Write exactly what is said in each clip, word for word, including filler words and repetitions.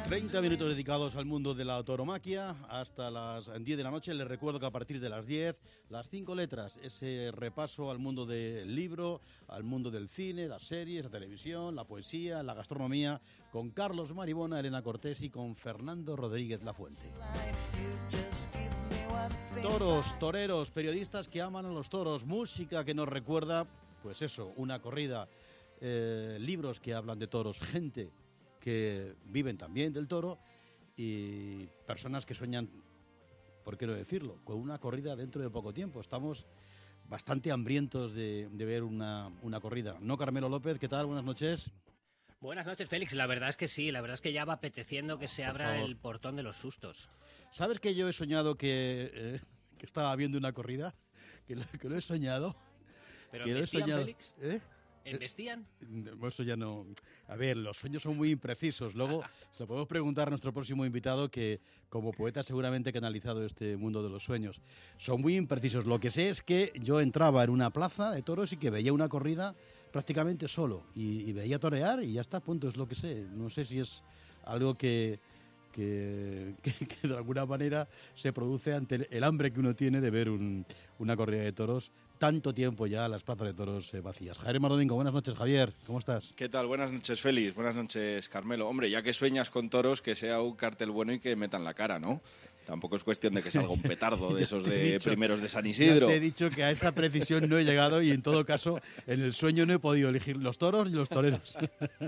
treinta minutos dedicados al mundo de la tauromaquia hasta las diez de la noche. Les recuerdo que a partir de las diez, las cinco letras, ese repaso al mundo del libro, al mundo del cine, las series, la televisión, la poesía, la gastronomía, con Carlos Maribona, Elena Cortés y con Fernando Rodríguez Lafuente. Toros, toreros, periodistas que aman a los toros, música que nos recuerda, pues eso, una corrida, eh, libros que hablan de toros, gente que viven también del toro y personas que sueñan, por qué no decirlo, con una corrida dentro de poco tiempo. Estamos bastante hambrientos de, de ver una, una corrida. ¿No, Carmelo López? ¿Qué tal? Buenas noches. Buenas noches, Félix. La verdad es que sí, la verdad es que ya va apeteciendo que se Por abra favor. el portón de los sustos. ¿Sabes que yo he soñado que, eh, que estaba viendo una corrida? Que lo, que lo he soñado. ¿Pero que lo he vestían, soñado. Félix? ¿Eh? ¿Investían? Eso ya no... A ver, los sueños son muy imprecisos. Luego se lo podemos preguntar a nuestro próximo invitado, que como poeta seguramente ha canalizado este mundo de los sueños. Son muy imprecisos. Lo que sé es que yo entraba en una plaza de toros y que veía una corrida prácticamente solo. Y, y veía torear y ya está, punto. Es lo que sé. No sé si es algo que... Que, que, que de alguna manera se produce ante el, el hambre que uno tiene de ver un, una corrida de toros tanto tiempo ya las plazas de toros eh, vacías. Javier Mardomingo, buenas noches, Javier, ¿cómo estás? ¿Qué tal? Buenas noches, Félix. Buenas noches, Carmelo. Hombre, ya que sueñas con toros, que sea un cartel bueno y que metan la cara, ¿no? Tampoco es cuestión de que salga un petardo de esos de dicho, primeros de San Isidro. Ya te he dicho que a esa precisión no he llegado y en todo caso en el sueño no he podido elegir los toros y los toreros.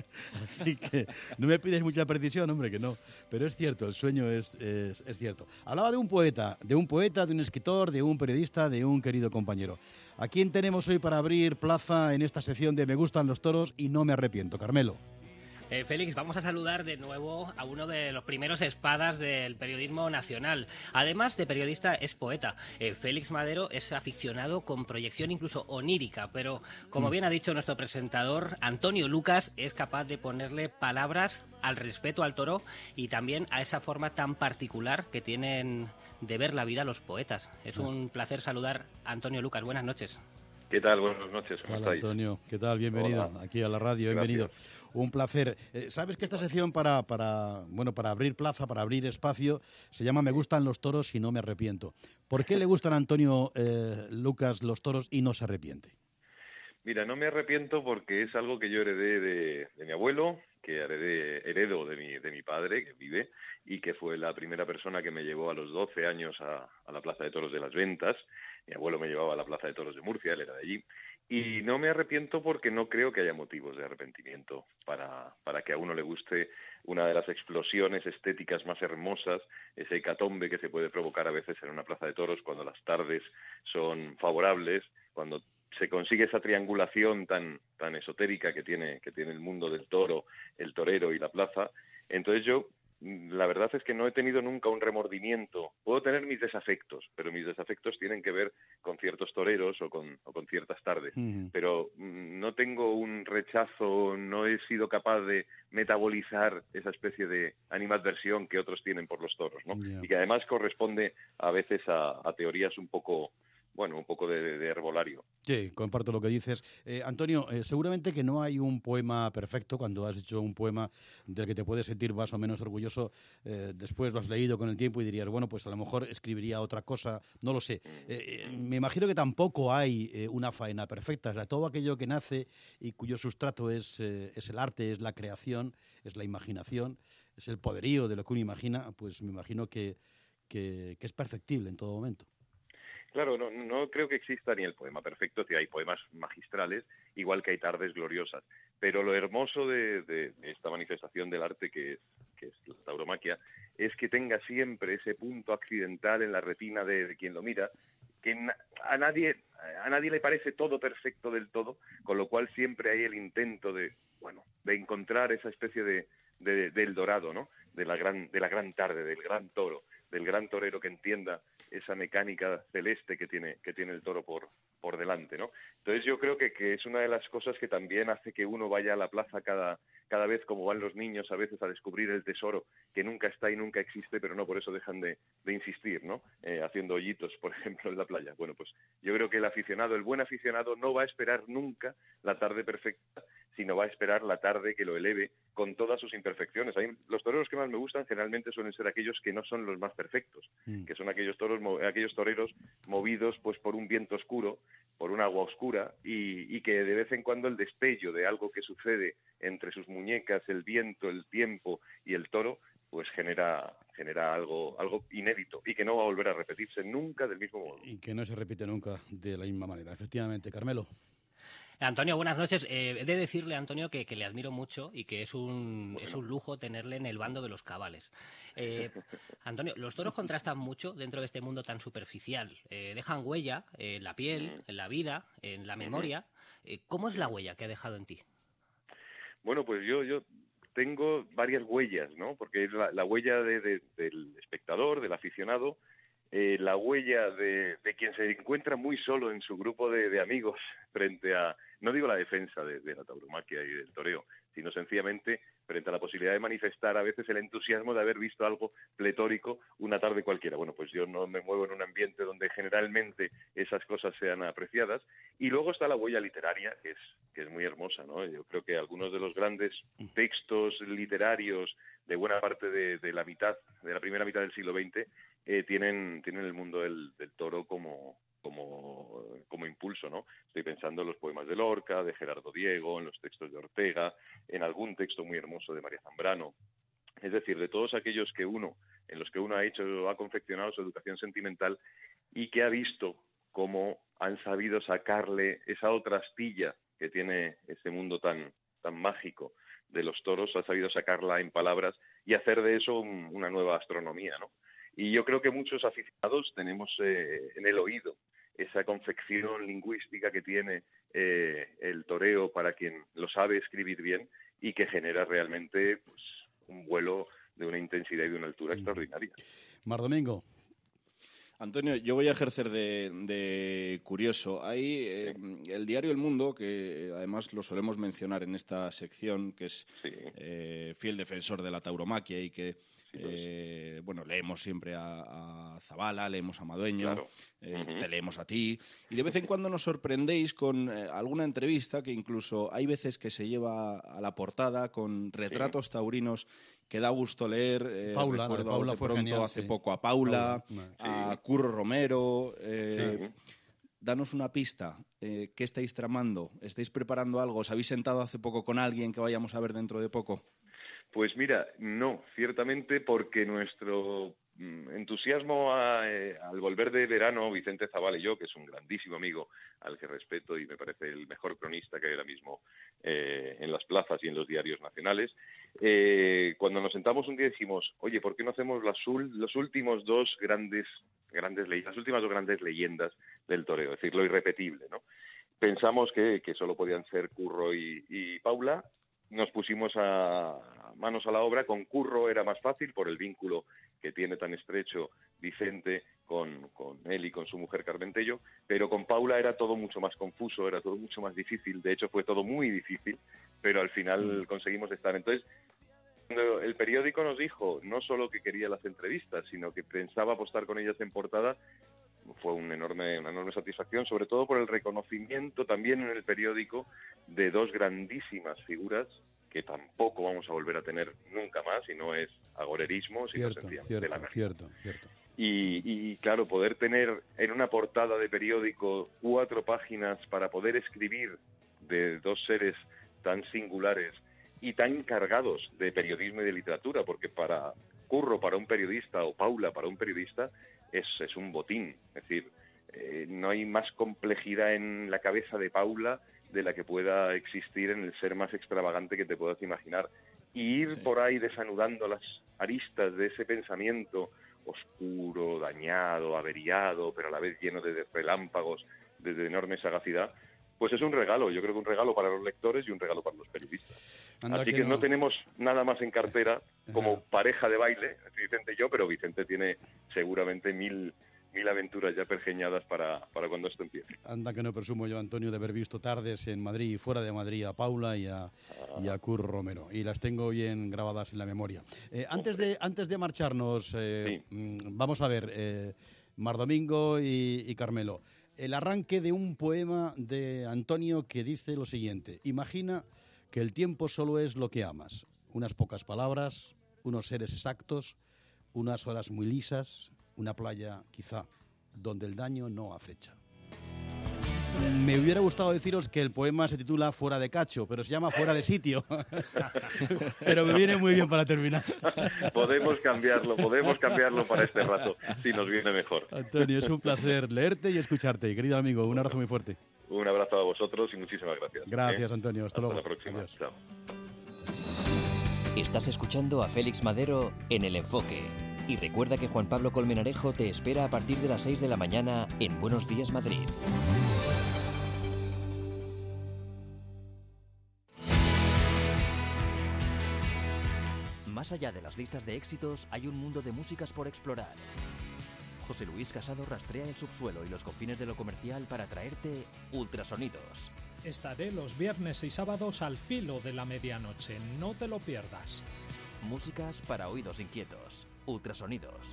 Así que no me pides mucha precisión, hombre, que no. Pero es cierto, el sueño es, es, es cierto. Hablaba de un poeta, de un poeta, de un escritor, de un periodista, de un querido compañero. ¿A quién tenemos hoy para abrir plaza en esta sección de Me gustan los toros y no me arrepiento? Carmelo. Eh, Félix, vamos a saludar de nuevo a uno de los primeros espadas del periodismo nacional. Además de periodista, es poeta. Eh, Félix Madero es aficionado con proyección incluso onírica, pero como bien ha dicho nuestro presentador, Antonio Lucas es capaz de ponerle palabras al respeto al toro y también a esa forma tan particular que tienen de ver la vida los poetas. Es un placer saludar a Antonio Lucas. Buenas noches. ¿Qué tal? Buenas noches, ¿cómo Hola, estáis? Antonio, ¿qué tal? Bienvenido Hola. aquí a la radio, bienvenido. Gracias. Un placer. Eh, Sabes que esta sección para, para, bueno, para abrir plaza, para abrir espacio, se llama Me gustan los toros y no me arrepiento. ¿Por qué le gustan a Antonio eh, Lucas los toros y no se arrepiente? Mira, no me arrepiento porque es algo que yo heredé de, de mi abuelo, que heredé, heredo de mi, de mi padre, que vive, y que fue la primera persona que me llevó a los doce años a, a la Plaza de Toros de las Ventas. Mi abuelo me llevaba a la Plaza de Toros de Murcia, él era de allí. Y no me arrepiento porque no creo que haya motivos de arrepentimiento para, para que a uno le guste una de las explosiones estéticas más hermosas, ese hecatombe que se puede provocar a veces en una plaza de toros cuando las tardes son favorables, cuando se consigue esa triangulación tan, tan esotérica que tiene, que tiene el mundo del toro, el torero y la plaza. Entonces yo, la verdad es que no he tenido nunca un remordimiento. Puedo tener mis desafectos, pero mis desafectos tienen que ver con ciertos toreros o con, o con ciertas tardes. Uh-huh. Pero mm, no tengo un rechazo, no he sido capaz de metabolizar esa especie de animadversión que otros tienen por los toros, ¿no? Yeah. Y que además corresponde a veces a, a teorías un poco... bueno, un poco de, de herbolario. Sí, comparto lo que dices. Eh, Antonio, eh, seguramente que no hay un poema perfecto. Cuando has hecho un poema del que te puedes sentir más o menos orgulloso, eh, después lo has leído con el tiempo y dirías, bueno, pues a lo mejor escribiría otra cosa, no lo sé. Eh, eh, me imagino que tampoco hay eh, una faena perfecta. O sea, todo aquello que nace y cuyo sustrato es, eh, es el arte, es la creación, es la imaginación, es el poderío de lo que uno imagina, pues me imagino que, que, que es perfectible en todo momento. Claro, no, no creo que exista ni el poema perfecto, que hay poemas magistrales, igual que hay tardes gloriosas. Pero lo hermoso de, de, de esta manifestación del arte, que es, que es la tauromaquia, es que tenga siempre ese punto accidental en la retina de, de quien lo mira, que na, a nadie a nadie le parece todo perfecto del todo, con lo cual siempre hay el intento de, bueno, de encontrar esa especie de, de, de Eldorado, ¿no? De la gran, de la gran tarde, del gran toro, del gran torero que entienda esa mecánica celeste que tiene que tiene el toro por por delante, ¿no? Entonces yo creo que, que es una de las cosas que también hace que uno vaya a la plaza cada cada vez como van los niños a veces a descubrir el tesoro que nunca está y nunca existe, pero no por eso dejan de, de insistir, ¿no? Eh, haciendo hoyitos, por ejemplo, en la playa. Bueno, pues yo creo que el aficionado, el buen aficionado, no va a esperar nunca la tarde perfecta, sino va a esperar la tarde que lo eleve con todas sus imperfecciones. Hay, los toreros que más me gustan generalmente suelen ser aquellos que no son los más perfectos, mm. que son aquellos toros, aquellos toreros movidos pues por un viento oscuro, por un agua oscura, y, y que de vez en cuando el destello de algo que sucede entre sus muñecas, el viento, el tiempo y el toro, pues genera genera algo algo inédito y que no va a volver a repetirse nunca del mismo modo. Y que no se repite nunca de la misma manera, efectivamente. Carmelo. Antonio, buenas noches. Eh, he de decirle, Antonio, que, que le admiro mucho y que es un, bueno. es un lujo tenerle en el bando de los cabales. Eh, Antonio, los toros contrastan mucho dentro de este mundo tan superficial. Eh, dejan huella en la piel, en la vida, en la memoria. Eh, ¿Cómo es la huella que ha dejado en ti? Bueno, pues yo, yo tengo varias huellas, ¿no? Porque es la, la huella de, de, del espectador, del aficionado, eh, la huella de, de quien se encuentra muy solo en su grupo de, de amigos frente a, no digo la defensa de, de la tauromaquia y del toreo, sino sencillamente frente a la posibilidad de manifestar a veces el entusiasmo de haber visto algo pletórico una tarde cualquiera. Bueno, pues yo no me muevo en un ambiente donde generalmente esas cosas sean apreciadas. Y luego está la huella literaria, que es, que es muy hermosa, ¿no? Yo creo que algunos de los grandes textos literarios de buena parte de, de la mitad, de la primera mitad del siglo veinte, eh, tienen, tienen el mundo del, del toro como... Como, como impulso, ¿no? Estoy pensando en los poemas de Lorca, de Gerardo Diego, en los textos de Ortega, en algún texto muy hermoso de María Zambrano. Es decir, de todos aquellos que uno, en los que uno ha hecho, ha confeccionado su educación sentimental y que ha visto cómo han sabido sacarle esa otra astilla que tiene ese mundo tan, tan mágico de los toros, ha sabido sacarla en palabras y hacer de eso un, una nueva astronomía, ¿no? Y yo creo que muchos aficionados tenemos eh, en el oído esa confección lingüística que tiene eh, el toreo para quien lo sabe escribir bien y que genera realmente pues, un vuelo de una intensidad y de una altura extraordinaria. Mar Domingo. Antonio, yo voy a ejercer de, de curioso. Hay eh, el diario El Mundo, que además lo solemos mencionar en esta sección, que es sí. eh, fiel defensor de la tauromaquia y que Eh, bueno, leemos siempre a, a Zabala, leemos a Madueño, claro. eh, uh-huh. te leemos a ti, y de vez en cuando nos sorprendéis con eh, alguna entrevista que incluso hay veces que se lleva a la portada con retratos sí. taurinos que da gusto leer. Eh, Paula, recuerdo Paula de fue pronto genial, hace sí. poco a Paula, Paula. a Sí. Curro Romero. Eh, sí. Danos una pista. Eh, ¿Qué estáis tramando? ¿Estáis preparando algo? ¿Os habéis sentado hace poco con alguien que vayamos a ver dentro de poco? Pues mira, no, ciertamente porque nuestro mm, entusiasmo a, eh, al volver de verano, Vicente Zabala y yo, que es un grandísimo amigo al que respeto y me parece el mejor cronista que hay ahora mismo eh, en las plazas y en los diarios nacionales, eh, cuando nos sentamos un día dijimos, oye, ¿por qué no hacemos las, los últimos dos grandes, grandes le- las últimas dos grandes leyendas del toreo, es decir, lo irrepetible, ¿no? Pensamos que, que solo podían ser Curro y, y Paula. Nos pusimos a manos a la obra. Con Curro era más fácil por el vínculo que tiene tan estrecho Vicente con, con él y con su mujer Carmentello, pero con Paula era todo mucho más confuso, era todo mucho más difícil. De hecho, fue todo muy difícil, pero al final conseguimos estar. Entonces, cuando el periódico nos dijo no solo que quería las entrevistas, sino que pensaba apostar con ellas en portada, fue un enorme, una enorme satisfacción, sobre todo por el reconocimiento también en el periódico de dos grandísimas figuras que tampoco vamos a volver a tener nunca más, y no es agorerismo, sino Cierto, sencillamente cierto, la verdad. cierto, cierto. Y, y claro, poder tener en una portada de periódico cuatro páginas para poder escribir de dos seres tan singulares y tan cargados de periodismo y de literatura, porque para Curro, para un periodista, o Paula, para un periodista, es, es un botín. Es decir, eh, no hay más complejidad en la cabeza de Paula de la que pueda existir en el ser más extravagante que te puedas imaginar. Y ir sí. por ahí desanudando las aristas de ese pensamiento oscuro, dañado, averiado, pero a la vez lleno de relámpagos, de, de enorme sagacidad, pues es un regalo. Yo creo que un regalo para los lectores y un regalo para los periodistas. Anda Así que, que no. no tenemos nada más en cartera como Ajá. pareja de baile, Vicente y yo, pero Vicente tiene seguramente mil, mil aventuras ya pergeñadas para, para cuando esto empiece. Anda que no presumo yo, Antonio, de haber visto tardes en Madrid y fuera de Madrid a Paula y a, ah. y a Kurt Romero. Y las tengo bien grabadas en la memoria. Eh, antes, de, antes de marcharnos, eh, sí. vamos a ver, eh, Mar Domingo y, y Carmelo. El arranque de un poema de Antonio que dice lo siguiente. Imagina que el tiempo solo es lo que amas. Unas pocas palabras, unos seres exactos, unas horas muy lisas, una playa, quizá, donde el daño no acecha. Me hubiera gustado deciros que el poema se titula Fuera de cacho, pero se llama Fuera de sitio. Pero me viene muy bien para terminar. Podemos cambiarlo, podemos cambiarlo para este rato, si nos viene mejor. Antonio, es un placer leerte y escucharte. Querido amigo, un abrazo muy fuerte. Un abrazo a vosotros y muchísimas gracias. Gracias, ¿eh? Antonio. Hasta, Hasta luego. Hasta la próxima. Adiós. Chao. Estás escuchando a Félix Madero en El Enfoque. Y recuerda que Juan Pablo Colmenarejo te espera a partir de las seis de la mañana en Buenos Días Madrid. Más allá de las listas de éxitos, hay un mundo de músicas por explorar. José Luis Casado rastrea el subsuelo y los confines de lo comercial para traerte Ultrasonidos. Estaré los viernes y sábados al filo de la medianoche, no te lo pierdas. Músicas para oídos inquietos. Ultrasonidos.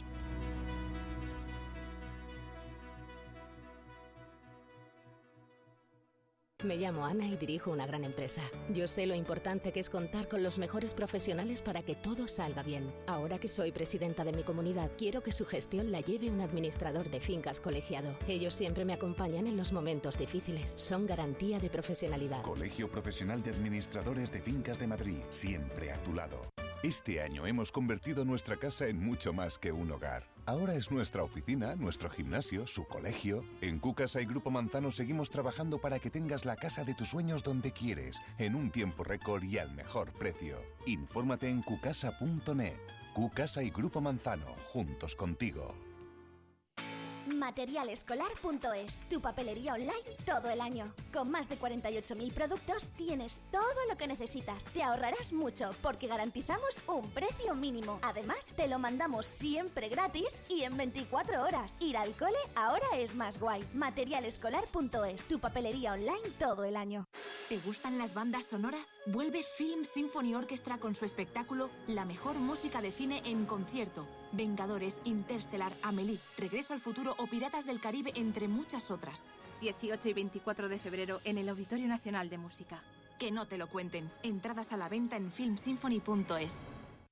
Me llamo Ana y dirijo una gran empresa. Yo sé lo importante que es contar con los mejores profesionales para que todo salga bien. Ahora que soy presidenta de mi comunidad, quiero que su gestión la lleve un administrador de fincas colegiado. Ellos siempre me acompañan en los momentos difíciles. Son garantía de profesionalidad. Colegio Profesional de Administradores de Fincas de Madrid, siempre a tu lado. Este año hemos convertido nuestra casa en mucho más que un hogar. Ahora es nuestra oficina, nuestro gimnasio, su colegio. En Cucasa y Grupo Manzano seguimos trabajando para que tengas la casa de tus sueños donde quieres, en un tiempo récord y al mejor precio. Infórmate en cucasa punto net. Cucasa y Grupo Manzano, juntos contigo. material escolar punto es, tu papelería online todo el año. Con más de cuarenta y ocho mil productos tienes todo lo que necesitas. Te ahorrarás mucho porque garantizamos un precio mínimo. Además, te lo mandamos siempre gratis y en veinticuatro horas. Ir al cole ahora es más guay. material escolar punto es, tu papelería online todo el año. ¿Te gustan las bandas sonoras? Vuelve Film Symphony Orchestra con su espectáculo La mejor música de cine en concierto. Vengadores, Interstellar, Amélie, Regreso al futuro o Piratas del Caribe, entre muchas otras. dieciocho y veinticuatro de febrero en el Auditorio Nacional de Música. Que no te lo cuenten. Entradas a la venta en film symphony punto es.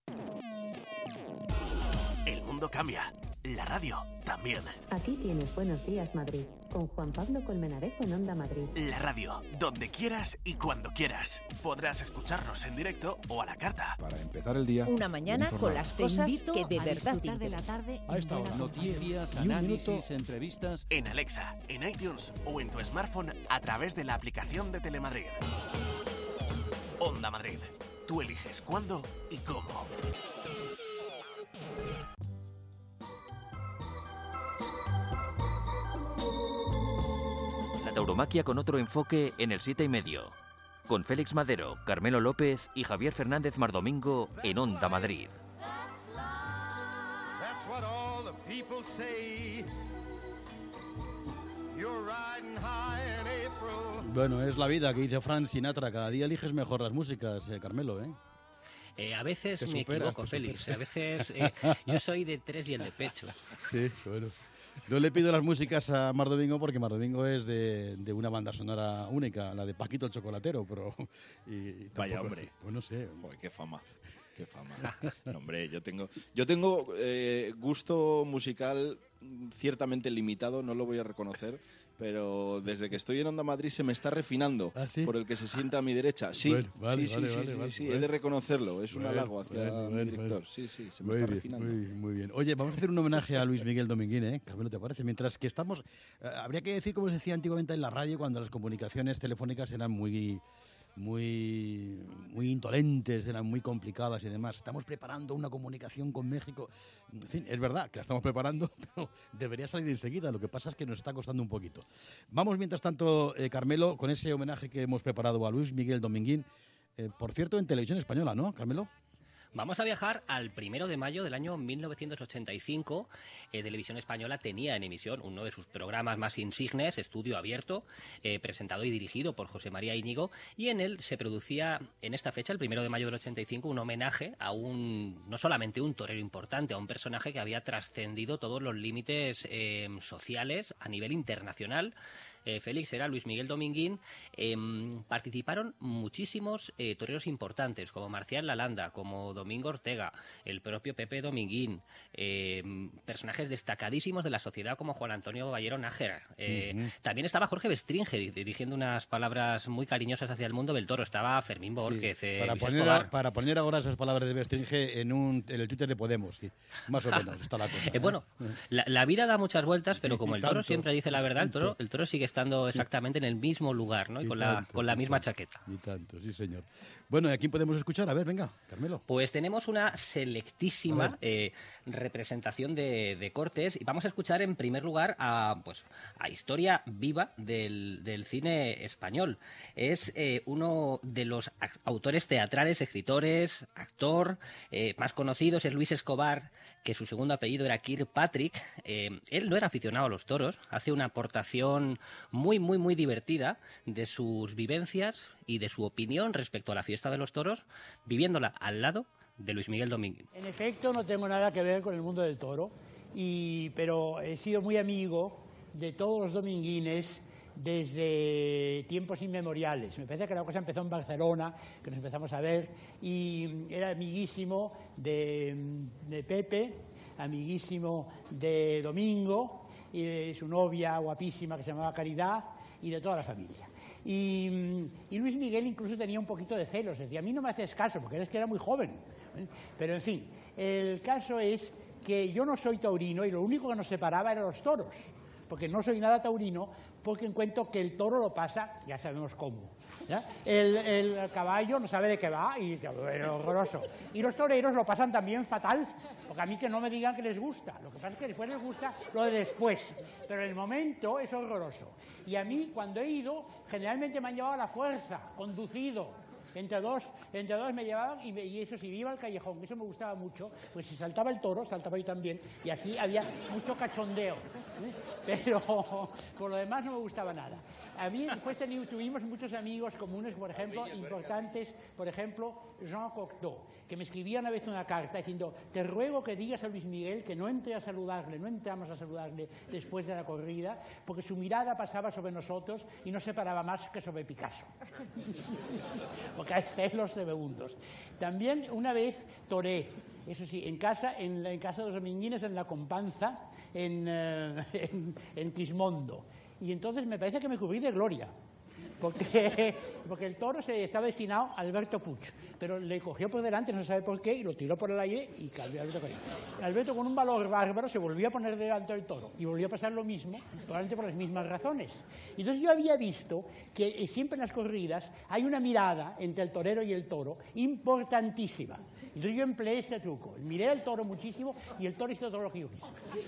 El mundo cambia. La radio también. Aquí tienes Buenos Días Madrid, con Juan Pablo Colmenarejo en Onda Madrid. La radio, donde quieras y cuando quieras. Podrás escucharnos en directo o a la carta. Para empezar el día. Una mañana con las cosas que de verdad te de la tarde. A esta hora. Noticias, análisis, entrevistas. En Alexa, en iTunes o en tu smartphone a través de la aplicación de Telemadrid. Onda Madrid. Tú eliges cuándo y cómo. Tauromaquia con otro enfoque en el siete y medio. Con Félix Madero, Carmelo López y Javier Fernández Mardomingo en Onda Madrid. Bueno, es la vida que dice Frank Sinatra. Cada día eliges mejor las músicas, eh, Carmelo, ¿eh? Eh, a veces te me superas, equivoco, Félix. A veces eh, yo soy de tres y el de pecho. Sí, bueno. No le pido las músicas a Mar Domingo porque Mar Domingo es de, de una banda sonora única, la de Paquito el Chocolatero, pero... Y, y tampoco, Vaya, hombre. Pues no sé. Joder, qué fama. Qué fama. No, hombre, yo tengo, yo tengo eh, gusto musical ciertamente limitado, no lo voy a reconocer, pero desde que estoy en Onda Madrid se me está refinando. ¿Ah, sí? Por el que se sienta a mi derecha. Sí, bueno, vale, sí, vale, sí, vale, sí, vale, sí, vale. he de reconocerlo, es un bueno, halago hacia bueno, mi bueno, director. bueno. Sí, sí, se me muy está bien, refinando. Muy, muy bien. Oye, vamos a hacer un homenaje a Luis Miguel Dominguín, ¿eh? Carmelo, ¿te parece? Mientras que estamos... Eh, habría que decir, como se decía antiguamente en la radio, cuando las comunicaciones telefónicas eran muy... muy muy indolentes, eran muy complicadas y demás. Estamos preparando una comunicación con México. En fin, es verdad que la estamos preparando, pero debería salir enseguida. Lo que pasa es que nos está costando un poquito. Vamos, mientras tanto, eh, Carmelo, con ese homenaje que hemos preparado a Luis Miguel Dominguín. Eh, por cierto, en Televisión Española, ¿no, Carmelo? Vamos a viajar al primero de mayo del año mil novecientos ochenta y cinco. Eh, Televisión Española tenía en emisión uno de sus programas más insignes, Estudio Abierto, eh, presentado y dirigido por José María Íñigo, y en él se producía en esta fecha, el primero de mayo del ochenta y cinco, un homenaje a un, no solamente un torero importante, a un personaje que había trascendido todos los límites eh, sociales a nivel internacional. Eh, Félix era Luis Miguel Dominguín. Eh, participaron muchísimos eh, toreros importantes, como Marcial Lalanda, como Domingo Ortega, el propio Pepe Dominguín, eh, personajes destacadísimos de la sociedad como Juan Antonio Ballero Nájera. Eh, uh-huh. También estaba Jorge Bestringe dirigiendo unas palabras muy cariñosas hacia el mundo del toro. Estaba Fermín Borquez, sí, eh, para, Luis poner Escobar. A, para poner ahora esas palabras de Bestringe en, un, en el Twitter de Podemos, sí. Más o menos está la cosa. Eh, bueno, la, la vida da muchas vueltas, pero como el toro siempre dice la verdad, el toro, el toro sigue estando exactamente en el mismo lugar, ¿no? Y, y con, tanto, la, con la misma tanto, chaqueta. Y tanto, sí, señor. Bueno, ¿y a quién podemos escuchar? A ver, venga, Carmelo. Pues tenemos una selectísima eh, representación de, de cortes, y vamos a escuchar en primer lugar a, pues, a historia viva del, del cine español. Es eh, uno de los autores teatrales, escritores, actor eh, más conocidos, es Luis Escobar, que su segundo apellido era Kirkpatrick. Eh, él no era aficionado a los toros, hace una aportación muy, muy, muy divertida de sus vivencias y de su opinión respecto a la fiesta de los toros, viviéndola al lado de Luis Miguel Dominguín. En efecto, no tengo nada que ver con el mundo del toro, y, pero he sido muy amigo de todos los dominguines desde tiempos inmemoriales. Me parece que la cosa empezó en Barcelona, que nos empezamos a ver, y era amiguísimo de, de Pepe, amiguísimo de Domingo, y de su novia guapísima que se llamaba Caridad, y de toda la familia. Y, y Luis Miguel incluso tenía un poquito de celos, decía, a mí no me haces caso, porque eres que era muy joven. ¿eh? Pero en fin, el caso es que yo no soy taurino, y lo único que nos separaba eran los toros, porque no soy nada taurino, porque encuentro que el toro lo pasa, ya sabemos cómo. ¿ya? El, el caballo no sabe de qué va, y es horroroso. Y los toreros lo pasan también fatal, porque a mí que no me digan que les gusta. Lo que pasa es que después les gusta lo de después, pero en el momento es horroroso. Y a mí, cuando he ido, generalmente me han llevado a la fuerza, conducido. Entre dos, entre dos me llevaban, y, me, y eso sí, iba al callejón, eso me gustaba mucho, pues si saltaba el toro, saltaba yo también, y aquí había mucho cachondeo, ¿eh? Pero por lo demás no me gustaba nada. A mí después tuvimos muchos amigos comunes, por ejemplo, importantes, por ejemplo, Jean Cocteau, que me escribía una vez una carta diciendo, te ruego que digas a Luis Miguel que no entre a saludarle, no entramos a saludarle después de la corrida, porque su mirada pasaba sobre nosotros y no se paraba más que sobre Picasso. Porque hay celos de segundos. También una vez toré, eso sí, en casa, en, en casa de los dominguines, en la Companza, en, uh, en, en Quismondo. Y entonces me parece que me cubrí de gloria, porque, porque el toro se estaba destinado a Alberto Puig, pero le cogió por delante, no se sabe por qué, y lo tiró por el aire y cayó Alberto con él. Alberto, con un valor bárbaro, se volvió a poner delante del toro y volvió a pasar lo mismo, probablemente por las mismas razones. Y entonces yo había visto que siempre en las corridas hay una mirada entre el torero y el toro importantísima. Entonces yo empleé este truco, miré al toro muchísimo y el toro hizo todo lo que yo quise.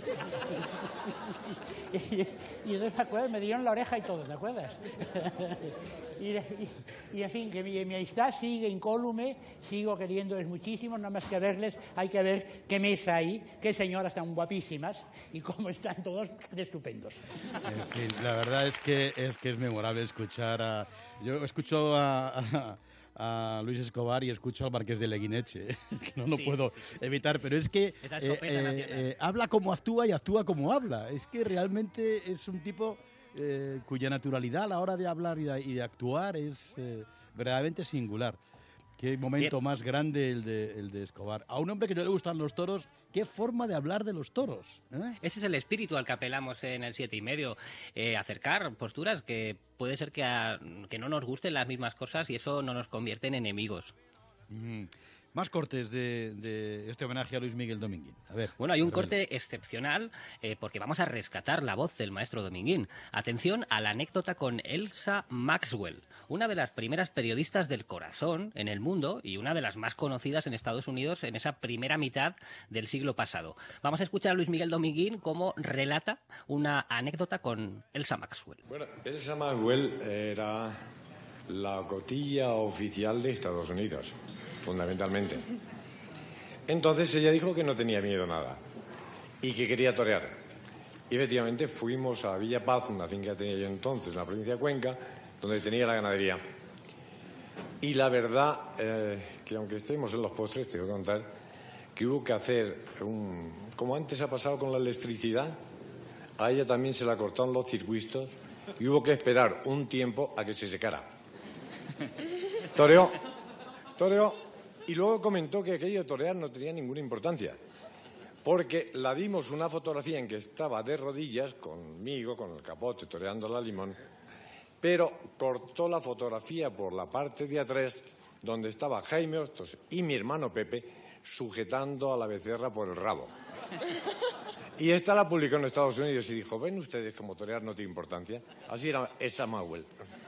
y, y entonces me acuerdo, me dieron la oreja y todo, ¿te acuerdas? y, y, y en fin, que mi, mi amistad sigue incólume, sigo queriéndoles muchísimo, nada más que verles, hay que ver qué mesa hay, qué señoras tan guapísimas y cómo están todos de estupendos. En fin, la verdad es que es, que es memorable escuchar a... Yo escucho a... a... a Luis Escobar y escucho al Marqués de Leguineche, que no lo sí, puedo sí, sí, sí. evitar, pero es que eh, eh, eh, habla como actúa y actúa como habla. Es que realmente es un tipo eh, cuya naturalidad a la hora de hablar y de, y de actuar es eh, verdaderamente singular. Qué momento Bien. más grande el de, el de Escobar. A un hombre que no le gustan los toros, qué forma de hablar de los toros. ¿eh? Ese es el espíritu al que apelamos en el siete y medio. Eh, acercar posturas que puede ser que, a, que no nos gusten las mismas cosas y eso no nos convierte en enemigos. Mm. Más cortes de, de este homenaje a Luis Miguel Dominguín. A ver. Bueno, hay un corte excepcional eh, porque vamos a rescatar la voz del maestro Dominguín. Atención a la anécdota con Elsa Maxwell, una de las primeras periodistas del corazón en el mundo y una de las más conocidas en Estados Unidos en esa primera mitad del siglo pasado. Vamos a escuchar a Luis Miguel Dominguín cómo relata una anécdota con Elsa Maxwell. Bueno, Elsa Maxwell era la cotilla oficial de Estados Unidos, fundamentalmente. Entonces ella dijo que no tenía miedo a nada y que quería torear. Y efectivamente fuimos a Villa Paz, una finca que tenía yo entonces en la provincia de Cuenca, donde tenía la ganadería. Y la verdad, eh, que aunque estemos en los postres, te voy a contar que hubo que hacer, un, como antes ha pasado con la electricidad, a ella también se la cortaron los circuitos y hubo que esperar un tiempo a que se secara. Toreó, toreó, y luego comentó que aquello de torear no tenía ninguna importancia, porque la dimos una fotografía en que estaba de rodillas conmigo, con el capote, toreando la limón, pero cortó la fotografía por la parte de atrás, donde estaba Jaime Hostos y mi hermano Pepe sujetando a la becerra por el rabo. Y esta la publicó en Estados Unidos y dijo, ¿ven ustedes cómo torear no tiene importancia? Así era esa Manuel.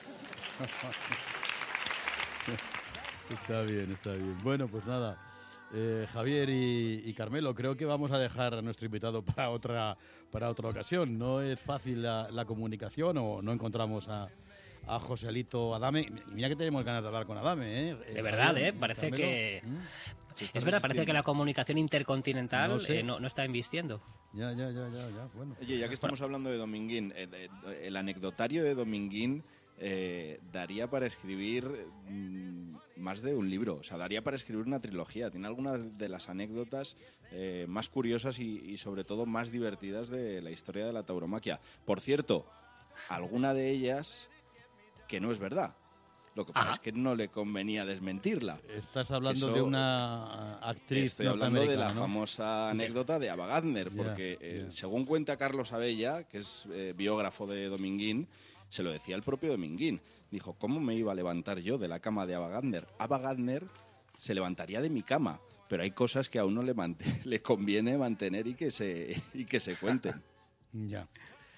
Está bien, está bien. Bueno, pues nada, eh, Javier y, y Carmelo, creo que vamos a dejar a nuestro invitado para otra, para otra ocasión. No es fácil la, la comunicación o no encontramos a, a Joselito Adame. Mira que tenemos ganas de hablar con Adame, ¿eh? De verdad, ¿eh? Parece Carmelo, que... ¿Mm? Es verdad, parece que la comunicación intercontinental no, sé. eh, no, no está invistiendo. Ya, ya, ya, ya, ya. Bueno. Oye, ya que estamos hablando de Dominguín, el, el anecdotario de Dominguín eh, daría para escribir mmm, más de un libro, o sea, daría para escribir una trilogía. Tiene algunas de las anécdotas eh, más curiosas y, y sobre todo más divertidas de la historia de la tauromaquia. Por cierto, alguna de ellas que no es verdad. Lo que pasa Ajá. es que no le convenía desmentirla. Estás hablando Eso, de una actriz Estoy hablando de la ¿no? famosa anécdota de Ava Gardner, porque yeah, yeah. Eh, según cuenta Carlos Abella, que es eh, biógrafo de Dominguín, se lo decía el propio Dominguín. Dijo, ¿cómo me iba a levantar yo de la cama de Ava Gardner? Ava Gardner se levantaría de mi cama, pero hay cosas que a uno le, mant- le conviene mantener y que se, y que se cuenten. Ya.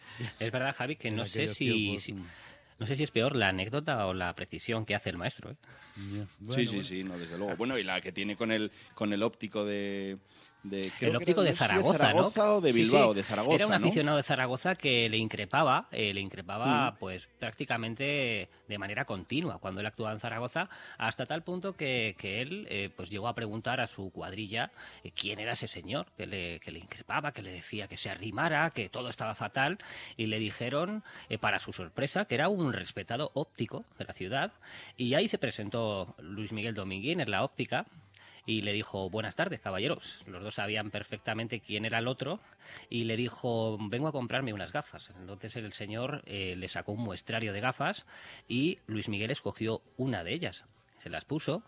Es verdad, Javi, que no sé si... si... No sé si es peor la anécdota o la precisión que hace el maestro, ¿eh? Yeah. Bueno, sí, sí, bueno. sí, no, desde luego. Bueno, y la que tiene con el con el óptico de... de el óptico de Zaragoza, de Zaragoza ¿no? o de Bilbao, sí, sí. de Zaragoza, Era un aficionado ¿no? de Zaragoza que le increpaba, eh, le increpaba mm. pues prácticamente de manera continua cuando él actuaba en Zaragoza, hasta tal punto que, que él eh, pues llegó a preguntar a su cuadrilla eh, quién era ese señor que le, que le increpaba, que le decía que se arrimara, que todo estaba fatal, y le dijeron, eh, para su sorpresa, que era un respetado óptico de la ciudad, y ahí se presentó Luis Miguel Dominguín en la óptica, y le dijo, buenas tardes, caballeros. Los dos sabían perfectamente quién era el otro y le dijo, vengo a comprarme unas gafas. Entonces el señor eh, le sacó un muestrario de gafas y Luis Miguel escogió una de ellas. Se las puso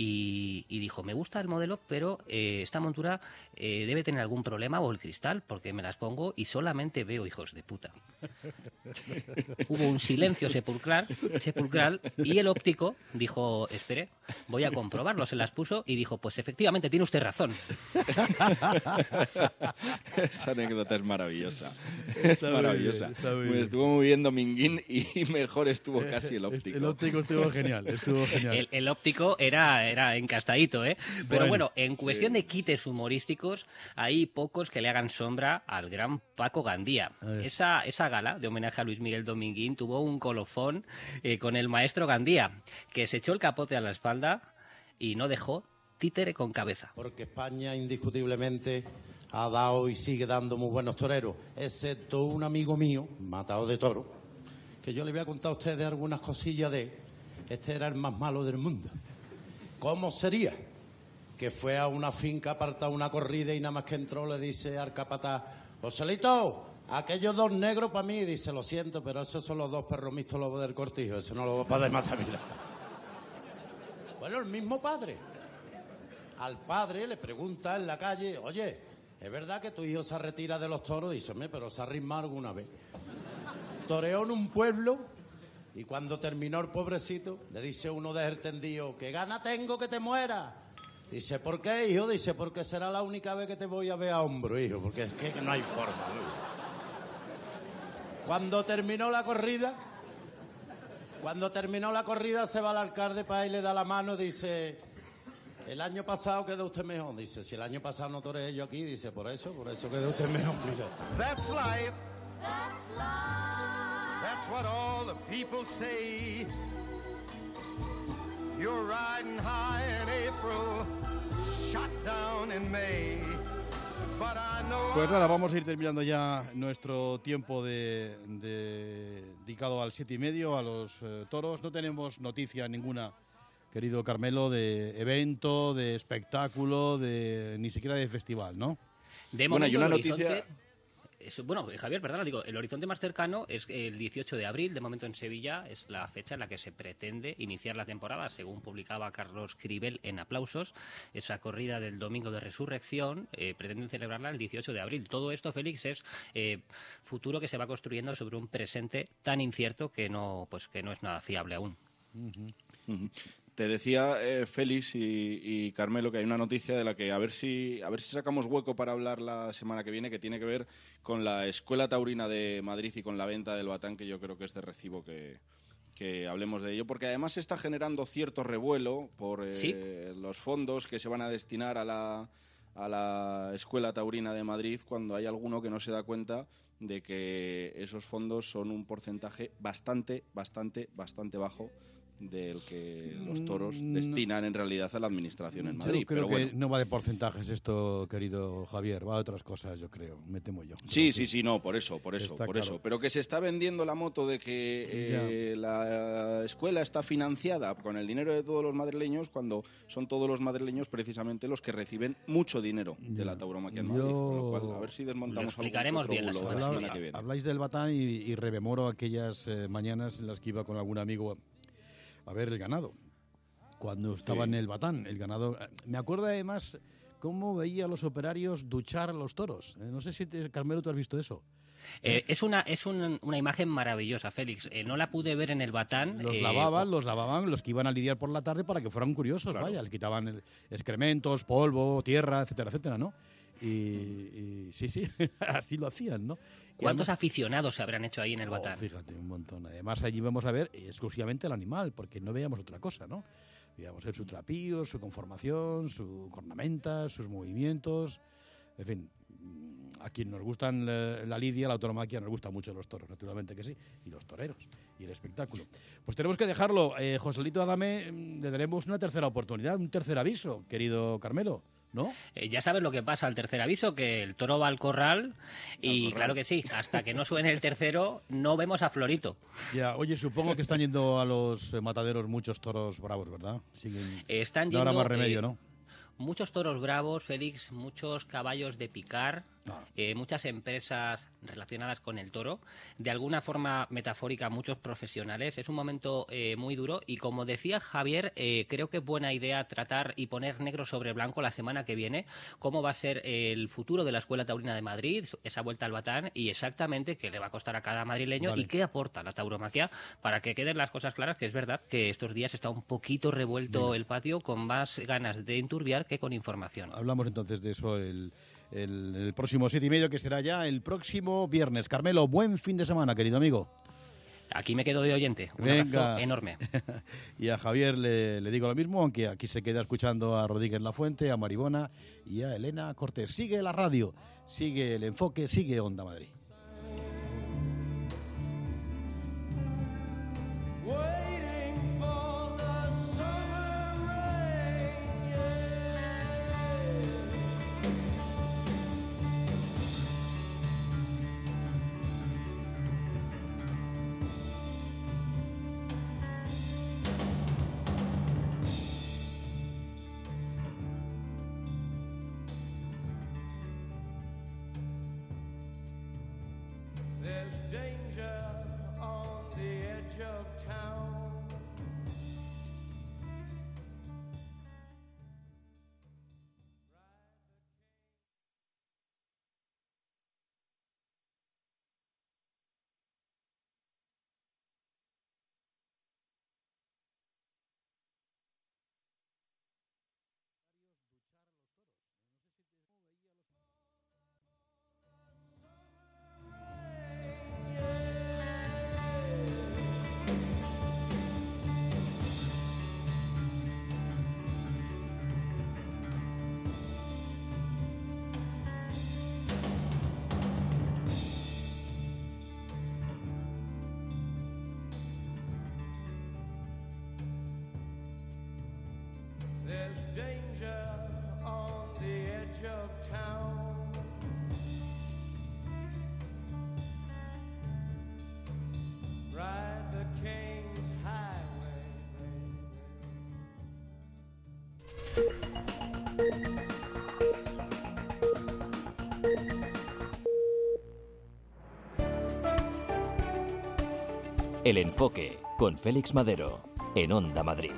y, y dijo, me gusta el modelo, pero eh, esta montura eh, debe tener algún problema o el cristal, porque me las pongo y solamente veo hijos de puta. Hubo un silencio sepulcral, sepulcral y el óptico dijo, espere, voy a comprobarlo. Se las puso y dijo, pues efectivamente, tiene usted razón. Esa anécdota es maravillosa. Está es maravillosa. Muy bien, está muy pues bien. estuvo muy bien Dominguín y mejor estuvo casi el óptico. El óptico estuvo genial, estuvo genial. El, el óptico era, era encastadito, ¿eh? Pero bueno, Bueno, en cuestión sí. de quites humorísticos, hay pocos que le hagan sombra al gran Paco Gandía. Esa, esa gala de homenaje a Luis Miguel Dominguín tuvo un colofón eh, con el maestro Gandía, que se echó el capote a la espalda y no dejó títere con cabeza. Porque España indiscutiblemente ha dado y sigue dando muy buenos toreros, excepto un amigo mío, matado de toro, que yo le voy a contar a ustedes algunas cosillas de... Este era el más malo del mundo. ¿Cómo sería? Que fue a una finca, aparta una corrida y nada más que entró le dice al capataz, Joselito, aquellos dos negros para mí. Dice, lo siento, pero esos son los dos perros mixtos lobos del cortijo, eso no lo va a poder matar, mira. Bueno, el mismo padre. Al padre le pregunta en la calle, oye, ¿es verdad que tu hijo se retira de los toros? Dice, pero se ha arrimado alguna vez. Toreó en un pueblo... Y cuando terminó el pobrecito, le dice uno de él tendido, ¿qué gana tengo que te muera? Dice, ¿por qué, hijo? Dice, porque será la única vez que te voy a ver a hombro, hijo, porque es que no hay forma, ¿no? Cuando terminó la corrida, cuando terminó la corrida se va al alcalde para y le da la mano, dice, el año pasado quedó usted mejor. Dice, si el año pasado no toreé yo aquí, dice, por eso, por eso quedó usted mejor, mira. That's life. That's life. That's what all the people say. You're riding high in April, shot down in May. But I know Pues nada, vamos a ir terminando ya nuestro tiempo de, de- dedicado al siete y medio, a los eh, toros. No tenemos noticia ninguna, querido Carmelo, de evento, de espectáculo, de ni siquiera de festival, ¿no? De Bueno, hay momento, una el noticia- horizonte- es- bueno, Javier, perdona, digo, el horizonte más cercano es el dieciocho de abril, de momento en Sevilla, es la fecha en la que se pretende iniciar la temporada, según publicaba Carlos Cribel en Aplausos. Esa corrida del domingo de Resurrección, eh, pretenden celebrarla el dieciocho de abril. Todo esto, Félix, es eh, futuro que se va construyendo sobre un presente tan incierto que no, pues, que no es nada fiable aún. Ujú. Te decía eh, Félix y, y Carmelo que hay una noticia de la que a ver si a ver si sacamos hueco para hablar la semana que viene, que tiene que ver con la Escuela Taurina de Madrid y con la venta del batán, que yo creo que es de recibo que, que hablemos de ello, porque además se está generando cierto revuelo por eh, ¿Sí? los fondos que se van a destinar a la, a la Escuela Taurina de Madrid, cuando hay alguno que no se da cuenta de que esos fondos son un porcentaje bastante, bastante, bastante bajo del que los toros Mm, destinan en realidad a la administración en Madrid. Yo creo Pero que bueno. no va de porcentajes esto, querido Javier, va de otras cosas, yo creo, me temo yo. Sí, sí, sí, no, por eso, por eso, Está por claro. eso. Pero que se está vendiendo la moto de que eh, la escuela está financiada con el dinero de todos los madrileños, cuando son todos los madrileños precisamente los que reciben mucho dinero de la tauromaquia en Madrid. Yo- Con lo cual, a ver si desmontamos Lo explicaremos algún bien la otro bulo semana la que semana que viene. viene. Habláis del batán y, y rememoro aquellas eh, mañanas en las que iba con algún amigo a ver el ganado. Cuando estaba Sí. en el batán, el ganado. eh, Me acuerdo además cómo veía a los operarios duchar a los toros. Eh, no sé si, te- Carmelo, tú has visto eso. Eh, es una es un- una imagen maravillosa, Félix. Eh, no la pude ver en el Batán. Los eh, lavaban, los lavaban, los que iban a lidiar por la tarde para que fueran curiosos, vaya, le quitaban el- excrementos, polvo, tierra, etcétera, etcétera, ¿no? Y, y sí, sí, así lo hacían, ¿no? Y ¿Cuántos además- aficionados se habrán hecho ahí en el Oh, Batán? fíjate, un montón. Además, allí vamos a ver exclusivamente el animal, porque no veíamos otra cosa, ¿no? Veíamos su trapío, su conformación, su cornamenta, sus movimientos, en fin. A quien nos gustan la, la lidia, la autonomaquia, nos gustan mucho los toros, naturalmente que sí, y los toreros, y el espectáculo. Pues tenemos que dejarlo. Eh, Joselito Adame, mm, le daremos una tercera oportunidad, un tercer aviso, querido Carmelo, ¿no? Eh, ya sabes lo que pasa al tercer aviso, que el toro va al corral y corral. claro que sí, hasta que no suene el tercero no vemos a Florito. Ya, oye, supongo que están yendo a los eh, mataderos muchos toros bravos, ¿verdad? Siguen. Eh, están no habrá yendo, más remedio, eh, ¿no? Muchos toros bravos, Félix, muchos caballos de picar, Ah. eh, muchas empresas relacionadas con el toro, de alguna forma metafórica muchos profesionales. Es un momento eh, muy duro y como decía Javier, eh, creo que es buena idea tratar y poner negro sobre blanco la semana que viene cómo va a ser el futuro de la Escuela Taurina de Madrid, esa vuelta al Batán y exactamente qué le va a costar a cada madrileño Vale. y qué aporta la tauromaquia para que queden las cosas claras, que es verdad que estos días está un poquito revuelto Venga. el patio con más ganas de enturbiar que con información. Hablamos entonces de eso el, el, el próximo siete y medio, que será ya el próximo viernes. Carmelo, buen fin de semana, querido amigo. Aquí me quedo de oyente. Un Venga. abrazo enorme. Y a Javier le, le digo lo mismo, aunque aquí se queda escuchando a Rodríguez Lafuente, a Maribona y a Elena Cortés. Sigue la radio, sigue el enfoque, sigue Onda Madrid. El Enfoque, con Félix Madero, en Onda Madrid.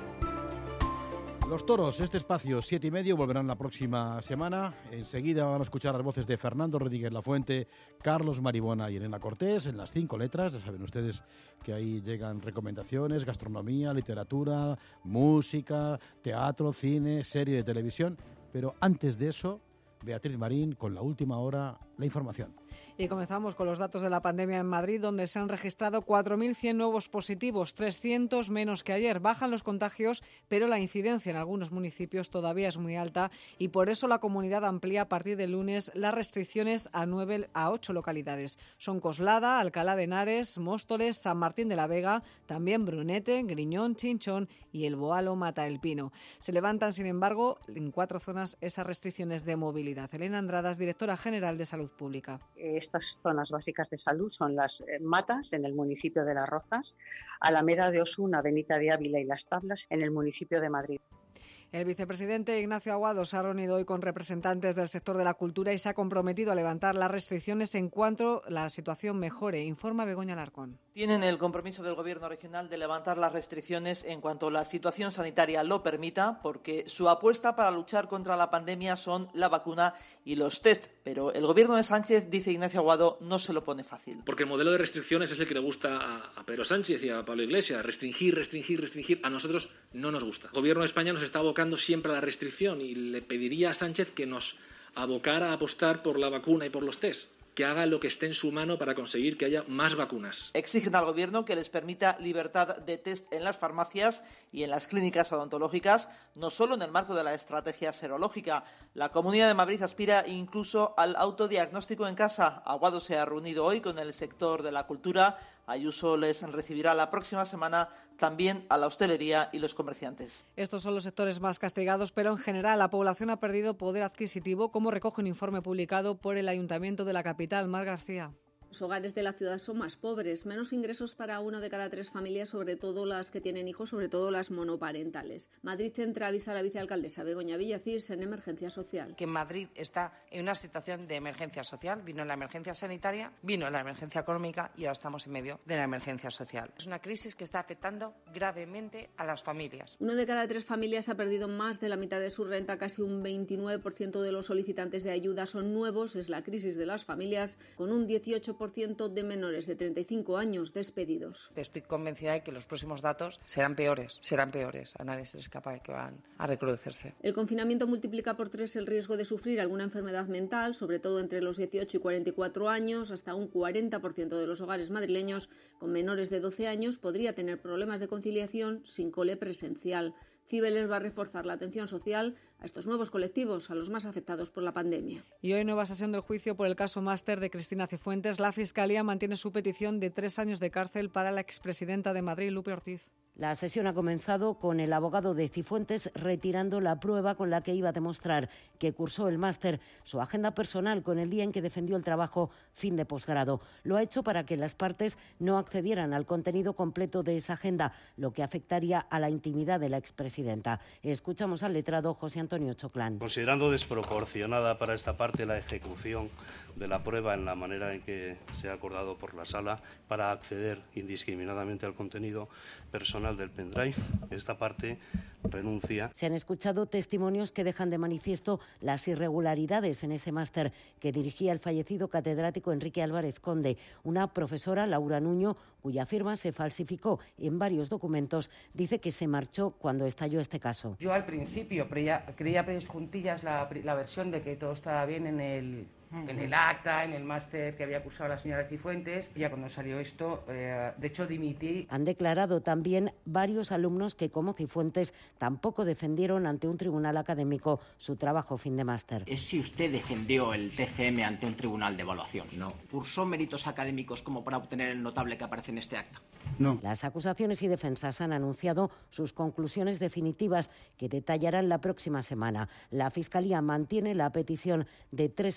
Los toros, este espacio, siete y medio, volverán la próxima semana. Enseguida van a escuchar las voces de Fernando Rodríguez Lafuente, Carlos Maribona y Elena Cortés en las cinco letras. Ya saben ustedes que ahí llegan recomendaciones, gastronomía, literatura, música, teatro, cine, serie de televisión. Pero antes de eso, Beatriz Marín con la última hora, la información. Y comenzamos con los datos de la pandemia en Madrid, donde se han registrado cuatro mil cien nuevos positivos, trescientos menos que ayer. Bajan los contagios, pero la incidencia en algunos municipios todavía es muy alta y por eso la comunidad amplía a partir del lunes las restricciones a nueve a ocho localidades. Son Coslada, Alcalá de Henares, Móstoles, San Martín de la Vega, también Brunete, Griñón, Chinchón y El Boalo, Mata el Pino. Se levantan, sin embargo, en cuatro zonas esas restricciones de movilidad. Elena Andradas, directora general de Salud Pública. Estas zonas básicas de salud son las Matas, en el municipio de Las Rozas, Alameda de Osuna, Benita de Ávila y Las Tablas, en el municipio de Madrid. El vicepresidente Ignacio Aguado se ha reunido hoy con representantes del sector de la cultura y se ha comprometido a levantar las restricciones en cuanto la situación mejore, informa Begoña Alarcón. Tienen el compromiso del Gobierno regional de levantar las restricciones en cuanto la situación sanitaria lo permita, porque su apuesta para luchar contra la pandemia son la vacuna y los test. Pero el Gobierno de Sánchez, dice Ignacio Aguado, no se lo pone fácil. Porque el modelo de restricciones es el que le gusta a, a Pedro Sánchez y a Pablo Iglesias. Restringir, restringir, restringir. A nosotros no nos gusta. El Gobierno de España nos está abocando siempre a la restricción y le pediría a Sánchez que nos abocara a apostar por la vacuna y por los test, que haga lo que esté en su mano para conseguir que haya más vacunas. Exigen al Gobierno que les permita libertad de test en las farmacias y en las clínicas odontológicas, no solo en el marco de la estrategia serológica. La Comunidad de Madrid aspira incluso al autodiagnóstico en casa. Aguado se ha reunido hoy con el sector de la cultura. Ayuso les recibirá la próxima semana, también a la hostelería y los comerciantes. Estos son los sectores más castigados, pero en general la población ha perdido poder adquisitivo, como recoge un informe publicado por el Ayuntamiento de la capital. Mar García. Los hogares de la ciudad son más pobres, menos ingresos para una de cada tres familias, sobre todo las que tienen hijos, sobre todo las monoparentales. Madrid Centra avisa a la vicealcaldesa Begoña Villacís en emergencia social. Que Madrid está en una situación de emergencia social. Vino la emergencia sanitaria, vino la emergencia económica y ahora estamos en medio de la emergencia social. Es una crisis que está afectando gravemente a las familias. Uno de cada tres familias ha perdido más de la mitad de su renta. Casi un veintinueve por ciento de los solicitantes de ayuda son nuevos. Es la crisis de las familias, con un dieciocho por ciento de menores de treinta y cinco años despedidos. Estoy convencida de que los próximos datos serán peores, serán peores. A nadie se le escapa de que van a recrudecerse. El confinamiento multiplica por tres el riesgo de sufrir alguna enfermedad mental, sobre todo entre los dieciocho y cuarenta y cuatro años. Hasta un cuarenta por ciento de los hogares madrileños con menores de doce años podría tener problemas de conciliación sin cole presencial. Cibeles va a reforzar la atención social a estos nuevos colectivos, a los más afectados por la pandemia. Y hoy, nueva sesión del juicio por el caso Máster de Cristina Cifuentes. La Fiscalía mantiene su petición de tres años de cárcel para la expresidenta de Madrid, Lupe Ortiz. La sesión ha comenzado con el abogado de Cifuentes retirando la prueba con la que iba a demostrar que cursó el máster, su agenda personal con el día en que defendió el trabajo fin de posgrado. Lo ha hecho para que las partes no accedieran al contenido completo de esa agenda, lo que afectaría a la intimidad de la expresidenta. Escuchamos al letrado José Antonio Choclán. Considerando desproporcionada para esta parte la ejecución de la prueba en la manera en que se ha acordado por la sala para acceder indiscriminadamente al contenido personal del pendrive, esta parte renuncia. Se han escuchado testimonios que dejan de manifiesto las irregularidades en ese máster que dirigía el fallecido catedrático Enrique Álvarez Conde. Una profesora, Laura Nuño, cuya firma se falsificó en varios documentos, dice que se marchó cuando estalló este caso. Yo al principio creía, creía a pedir juntillas la, la versión de que todo estaba bien en el... en el acta, en el máster que había cursado la señora Cifuentes. Ya cuando salió esto, eh, de hecho dimití. Han declarado también varios alumnos que, como Cifuentes, tampoco defendieron ante un tribunal académico su trabajo fin de máster. ¿Es si usted defendió el T C M ante un tribunal de evaluación? No. ¿Cursó méritos académicos como para obtener el notable que aparece en este acta? No. Las acusaciones y defensas han anunciado sus conclusiones definitivas que detallarán la próxima semana. La Fiscalía mantiene la petición de tres años y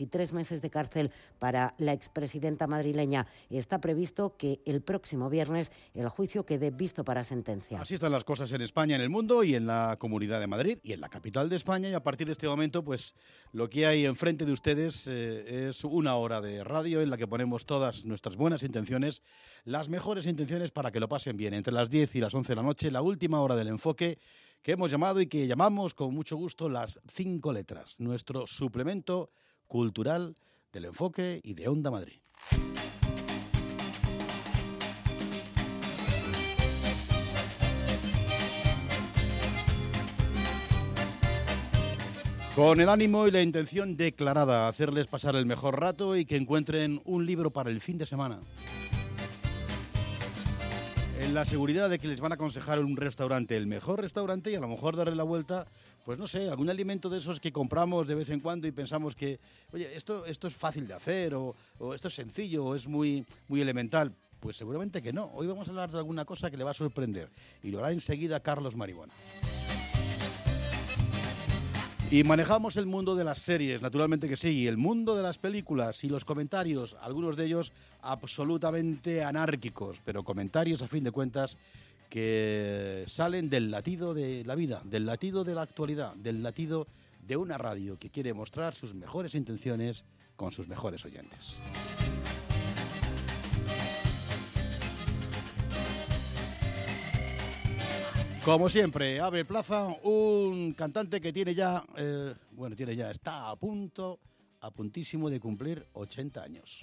tres meses de cárcel para la expresidenta madrileña. Está previsto que el próximo viernes el juicio quede visto para sentencia. Así están las cosas en España, en el mundo y en la Comunidad de Madrid y en la capital de España. Y a partir de este momento, pues lo que hay enfrente de ustedes eh, es una hora de radio en la que ponemos todas nuestras buenas intenciones, las mejores intenciones para que lo pasen bien. Entre las diez y las once de la noche, la última hora del enfoque que hemos llamado y que llamamos con mucho gusto las cinco letras, nuestro suplemento cultural del enfoque y de Onda Madrid. Con el ánimo y la intención declarada, hacerles pasar el mejor rato y que encuentren un libro para el fin de semana. En la seguridad de que les van a aconsejar un restaurante, el mejor restaurante, y a lo mejor darle la vuelta, pues no sé, algún alimento de esos que compramos de vez en cuando y pensamos que, oye, esto, esto es fácil de hacer, o, o esto es sencillo, o es muy, muy elemental. Pues seguramente que no. Hoy vamos a hablar de alguna cosa que le va a sorprender, y lo hará enseguida Carlos Maribona. Y manejamos el mundo de las series, naturalmente que sí, y el mundo de las películas y los comentarios, algunos de ellos absolutamente anárquicos, pero comentarios a fin de cuentas que salen del latido de la vida, del latido de la actualidad, del latido de una radio que quiere mostrar sus mejores intenciones con sus mejores oyentes. Como siempre, abre plaza un cantante que tiene ya, eh, bueno, tiene ya, está a punto, a puntísimo de cumplir ochenta años.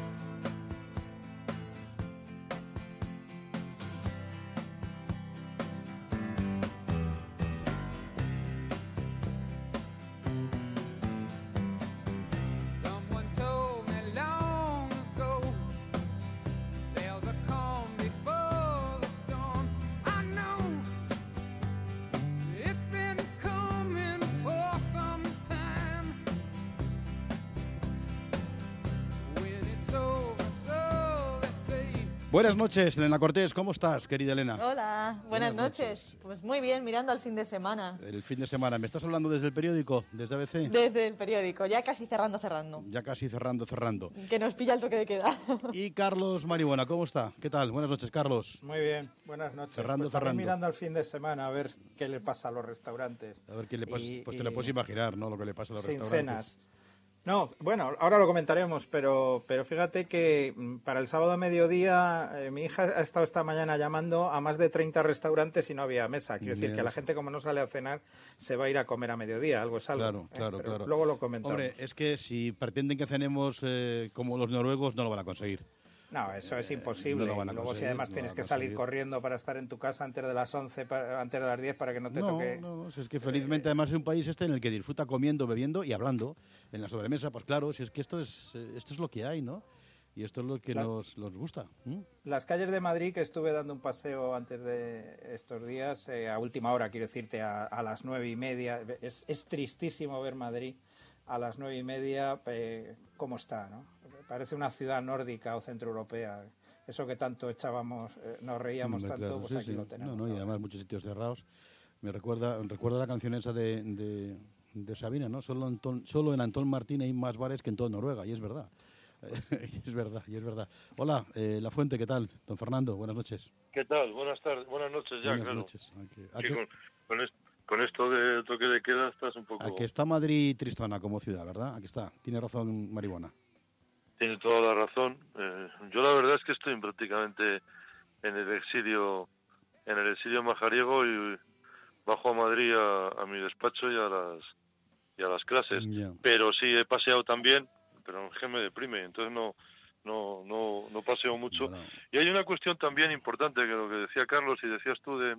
Buenas noches, Elena Cortés. ¿Cómo estás, querida Elena? Hola, buenas, buenas noches. noches. Pues muy bien, mirando al fin de semana. El fin de semana. ¿Me estás hablando desde el periódico, desde A B C? Desde el periódico, ya casi cerrando, cerrando. Ya casi cerrando, cerrando. Que nos pilla el toque de queda. Y Carlos Maribona, ¿cómo está? ¿Qué tal? Buenas noches, Carlos. Muy bien, buenas noches. Cerrando, pues cerrando. mirando al fin de semana a ver qué le pasa a los restaurantes. A ver qué le pasa. Y, pues y... te lo puedes imaginar, ¿no? Lo que le pasa a los sin restaurantes. Cenas. No, bueno, ahora lo comentaremos, pero, pero fíjate que para el sábado a mediodía eh, mi hija ha estado esta mañana llamando a más de treinta restaurantes y no había mesa. Quiero decir que la gente, como no sale a cenar, se va a ir a comer a mediodía, algo es algo. Claro, claro, eh, claro. Luego lo comentamos. Hombre, es que si pretenden que cenemos eh, como los noruegos, no lo van a conseguir. No, eso es imposible. No y luego si además no tienes que salir corriendo para estar en tu casa antes de las once, para, antes de las diez, para que no te no, toque... No, no, es que felizmente además es un país este en el que disfruta comiendo, bebiendo y hablando en la sobremesa. Pues claro, si es que esto es esto es lo que hay, ¿no? Y esto es lo que la, nos, nos gusta. ¿Mm? Las calles de Madrid, que estuve dando un paseo antes de estos días, eh, a última hora, quiero decirte, a, a las nueve y media. Es, es tristísimo ver Madrid a las nueve y media, eh, cómo está, ¿no? Parece una ciudad nórdica o centroeuropea. Eso que tanto echábamos, eh, nos reíamos Hombre, tanto, claro, pues sí, aquí sí. lo tenemos. No, no, y además muchos sitios cerrados. Me recuerda recuerda la canción esa de, de, de Sabina, ¿no? Solo, Antón, solo en Antón Martín hay más bares que en toda Noruega, y es verdad. Pues sí. es verdad, y es verdad. Hola, eh, La Fuente, ¿qué tal? Don Fernando, buenas noches. ¿Qué tal? Buenas tardes, buenas noches ya, buenas claro. Noches. Okay. Sí, con, con, esto, con esto de toque de queda estás un poco... Aquí está Madrid tristona como ciudad, ¿verdad? Aquí está, tiene razón Maribona. Tiene toda la razón. Eh, yo la verdad es que estoy prácticamente en el exilio, en el exilio majariego y bajo a Madrid a, a mi despacho y a las y a las clases. Yeah. Pero sí he paseado también, pero es que me deprime, entonces no no no no paseo mucho. No. Y hay una cuestión también importante que lo que decía Carlos y decías tú de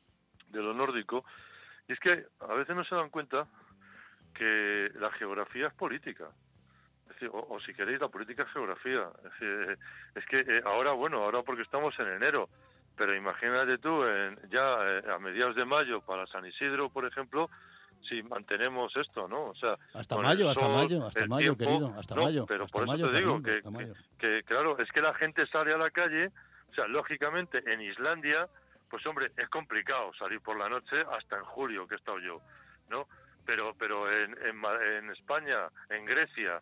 de lo nórdico, y es que a veces no se dan cuenta que la geografía es política. O, o si queréis la política es geografía. Es, decir, es que eh, ahora, bueno, ahora porque estamos en enero, pero imagínate tú, en, ya eh, a mediados de mayo para San Isidro, por ejemplo, si mantenemos esto, ¿no? O sea, hasta mayo, sol, hasta mayo, hasta mayo, tiempo, querido, hasta no, mayo. Pero hasta por mayo, eso te digo Fernando, que, que, que, claro, es que la gente sale a la calle, o sea, lógicamente en Islandia, pues hombre, es complicado salir por la noche hasta en julio, que he estado yo, ¿no? Pero, pero en, en, en España, en Grecia,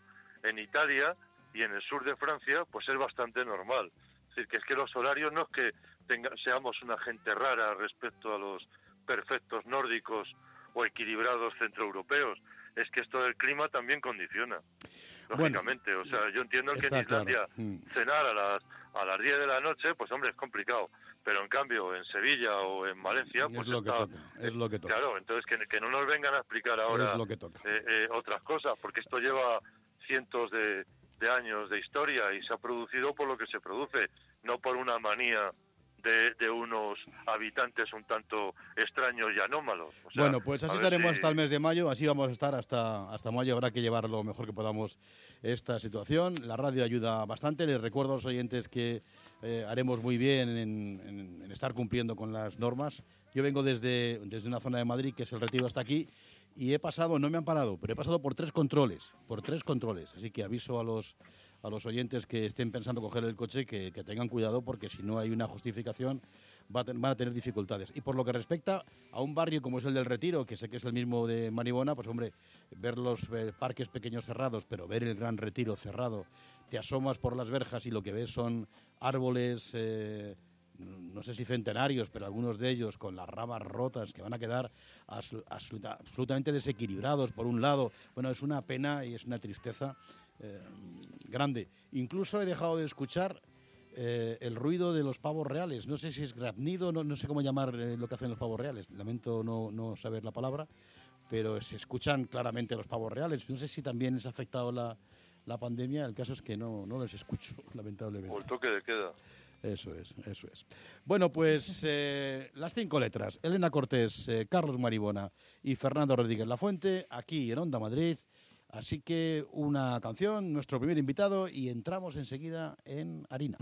en Italia y en el sur de Francia, pues es bastante normal. Es decir, que es que los horarios no es que tenga, seamos una gente rara respecto a los perfectos nórdicos o equilibrados centroeuropeos. Es que esto del clima también condiciona, lógicamente. Bueno, o sea, yo entiendo que en Islandia claro. cenar a las a las diez de la noche, pues hombre, es complicado. Pero en cambio, en Sevilla o en Valencia, pues es lo, está, que toca, es lo que toca. Claro, entonces que, que no nos vengan a explicar ahora es lo que toca. Eh, eh, otras cosas, porque esto lleva cientos de, de años de historia y se ha producido por lo que se produce, no por una manía de, de unos habitantes un tanto extraños y anómalos. O sea, bueno, pues así estaremos si... hasta el mes de mayo, así vamos a estar hasta, hasta mayo. Habrá que llevar lo mejor que podamos esta situación. La radio ayuda bastante. Les recuerdo a los oyentes que eh, haremos muy bien en, en, en estar cumpliendo con las normas. Yo vengo desde, desde una zona de Madrid, que es el Retiro, hasta aquí, y he pasado, no me han parado, pero he pasado por tres controles, por tres controles. Así que aviso a los... a los oyentes que estén pensando coger el coche que, que tengan cuidado, porque si no hay una justificación va a ten, van a tener dificultades. Y por lo que respecta a un barrio como es el del Retiro, que sé que es el mismo de Maribona, pues hombre, ver los eh, parques pequeños cerrados, pero ver el Gran Retiro cerrado, te asomas por las verjas y lo que ves son árboles, eh, no sé si centenarios, pero algunos de ellos con las ramas rotas que van a quedar absoluta, absolutamente desequilibrados por un lado. Bueno, es una pena y es una tristeza Eh, grande. Incluso he dejado de escuchar eh, el ruido de los pavos reales. No sé si es graznido, no, no sé cómo llamar eh, lo que hacen los pavos reales. Lamento no, no saber la palabra, pero se escuchan claramente los pavos reales. No sé si también les ha afectado la, la pandemia. El caso es que no, no les escucho, lamentablemente. O el toque de queda. Eso es, eso es. Bueno, pues eh, las cinco letras. Elena Cortés, eh, Carlos Maribona y Fernando Rodríguez Lafuente, aquí en Onda Madrid. Así que una canción, nuestro primer invitado, y entramos enseguida en harina.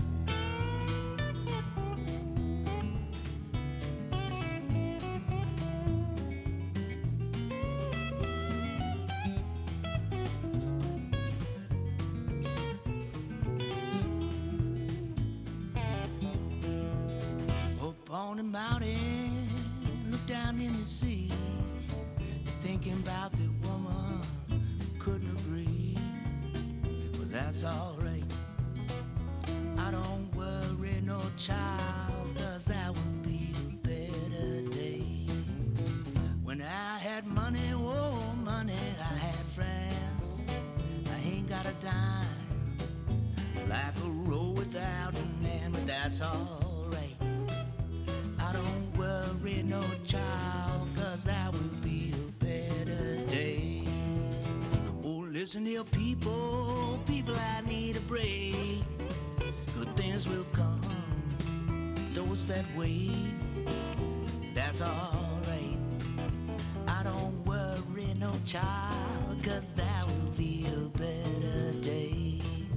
Up on the mountain, look down in the sea, thinking about the woman couldn't agree, but that's alright. I don't worry no child, cause that will be a better day. When I had money, oh money, I had friends. I ain't got a dime, like a road without an end, but that's alright. I don't worry no child, cause that will be a better day. Listen here, people, people, I need a break. Good things will come, those that wait, that's alright. I don't worry no child, cause that will be a better day.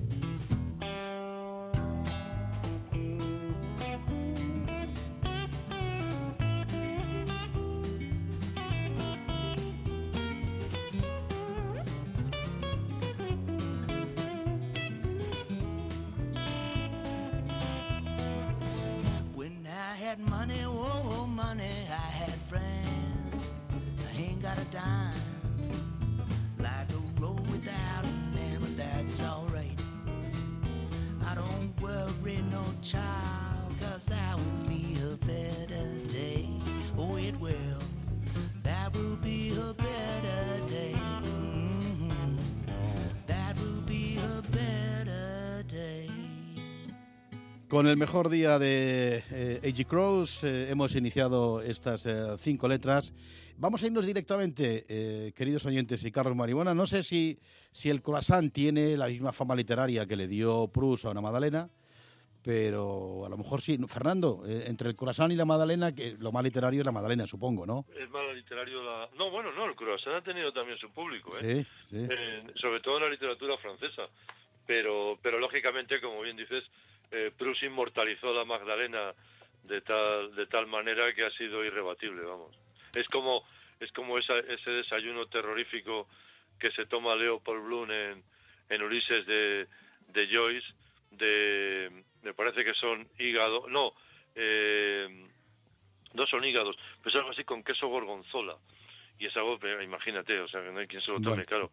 Money, oh money, I had friends. I ain't got a dime, like a road without an end, but that's alright. I don't worry no child, cause that will be a better day. Oh, it will, that will be a better day. Mm-hmm. That will be a better day. Con el mejor día de eh, A G Crows eh, hemos iniciado estas eh, cinco letras. Vamos a irnos directamente, eh, queridos oyentes y Carlos Maribona. No sé si, si el croissant tiene la misma fama literaria que le dio Proust a una magdalena, pero a lo mejor sí. Fernando, eh, entre el croissant y la magdalena, que lo más literario es la magdalena, supongo, ¿no? Es más literario la... No, bueno, no, el croissant ha tenido también su público, ¿eh? Sí, sí. Eh, sobre todo en la literatura francesa. Pero, pero lógicamente, como bien dices, Eh, Proust inmortalizó la Magdalena de tal de tal manera que ha sido irrebatible, vamos. Es como es como esa, ese desayuno terrorífico que se toma Leopold Bloom en, en Ulises de, de Joyce, de me parece que son hígado, no, eh, no son hígados, pero es algo así con queso gorgonzola, y es algo, imagínate, o sea, que no hay quien se lo tome, bueno, claro.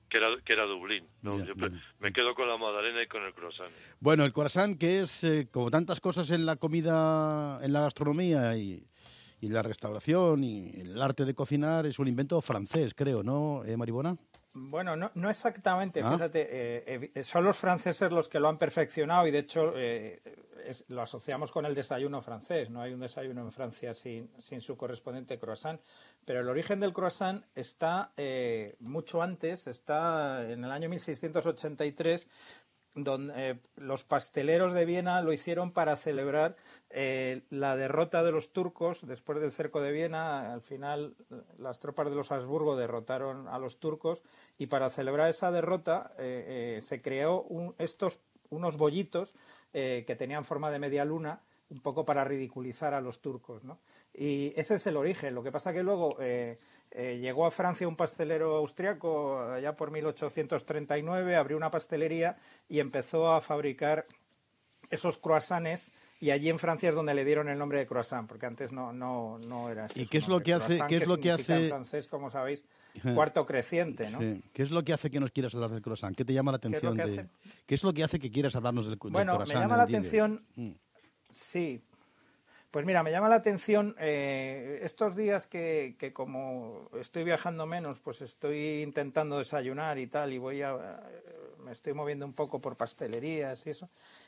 que era, que era Dublín, ¿no? Yo me quedo con la magdalena y con el croissant. Bueno, el croissant, que es, eh, como tantas cosas en la comida, en la gastronomía y, y la restauración y el arte de cocinar, es un invento francés, creo, ¿no, eh, Maribona? Bueno, no, no exactamente, ¿Ah? fíjate, eh, eh, son los franceses los que lo han perfeccionado y de hecho eh, es, lo asociamos con el desayuno francés, no hay un desayuno en Francia sin, sin su correspondiente croissant, pero el origen del croissant está eh, mucho antes, está en el año mil seiscientos ochenta y tres, donde eh, los pasteleros de Viena lo hicieron para celebrar eh, la derrota de los turcos después del cerco de Viena. Al final las tropas de los Habsburgo derrotaron a los turcos y para celebrar esa derrota eh, eh, se creó un, estos unos bollitos eh, que tenían forma de media luna, un poco para ridiculizar a los turcos, ¿no? Y ese es el origen. Lo que pasa que luego eh, eh, llegó a Francia un pastelero austriaco allá por mil ochocientos treinta y nueve, abrió una pastelería y empezó a fabricar esos croissants, y allí en Francia es donde le dieron el nombre de croissant, porque antes no no no era así. ¿Y qué es lo que hace? ¿Qué es lo que hace? En francés, como sabéis, cuarto creciente, ¿no? Sí. ¿Qué es lo que hace que nos quieras hablar del croissant? ¿Qué te llama la atención? ¿Qué es lo que de... hace? ¿Qué es lo que hace que quieras hablarnos del, del bueno, croissant? Bueno, me llama la Didier? atención. Mm. Sí. Pues mira, me llama la atención eh, estos días que, que como estoy viajando menos, pues estoy intentando desayunar y tal, y voy a, me estoy moviendo un poco por pastelerías y eso,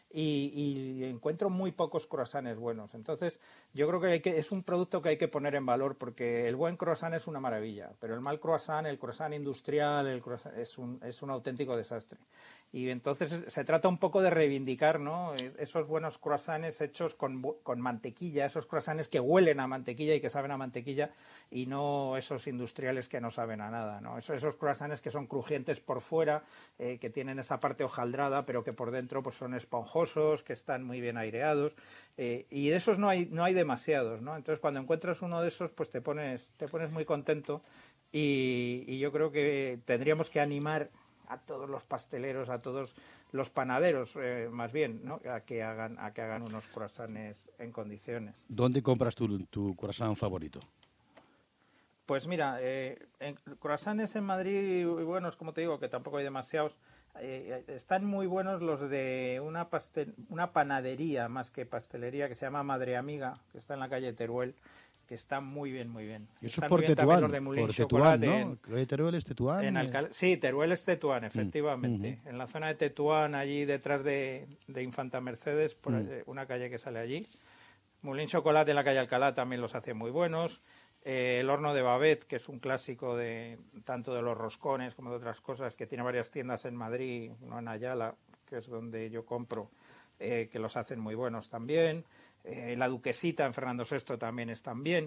y, y encuentro muy pocos croissants buenos. Entonces, yo creo que, hay que es un producto que hay que poner en valor, porque el buen croissant es una maravilla, pero el mal croissant, el croissant industrial, el croissant, es un es un auténtico desastre. Y entonces se trata un poco de reivindicar, ¿no?, esos buenos croissants hechos con, con mantequilla, esos croissants que huelen a mantequilla y que saben a mantequilla, y no esos industriales que no saben a nada, ¿no? Esos, esos croissants que son crujientes por fuera, eh, que tienen esa parte hojaldrada, pero que por dentro pues son esponjosos, que están muy bien aireados, eh, y de esos no hay no hay demasiados, ¿no? Entonces cuando encuentras uno de esos, pues te pones te pones muy contento, y, y yo creo que tendríamos que animar a todos los pasteleros, a todos los panaderos, eh, más bien, ¿no?, a que hagan a que hagan unos croissants en condiciones. ¿Dónde compras tu, tu croissant favorito? Pues mira, eh, en croissants en Madrid, bueno, es como te digo, que tampoco hay demasiados. Eh, están muy buenos los de una pastel, una panadería más que pastelería, que se llama Madre Amiga, que está en la calle Teruel, que están muy bien, muy bien. Eso Están es por muy bien Tetuán, los de Moulin por Tetuán, Chocolate, ¿no? En, Teruel es Tetuán. En Alcal... Sí, Teruel es Tetuán, efectivamente. Mm, uh-huh. En la zona de Tetuán, allí detrás de, de Infanta Mercedes, por Mm. una calle que sale allí. Moulin Chocolate en la calle Alcalá también los hace muy buenos. Eh, el horno de Babet, que es un clásico de tanto de los roscones como de otras cosas, que tiene varias tiendas en Madrid, uno en Ayala, que es donde yo compro, eh, que los hacen muy buenos también. Eh, la Duquesita en Fernando sexto también están bien.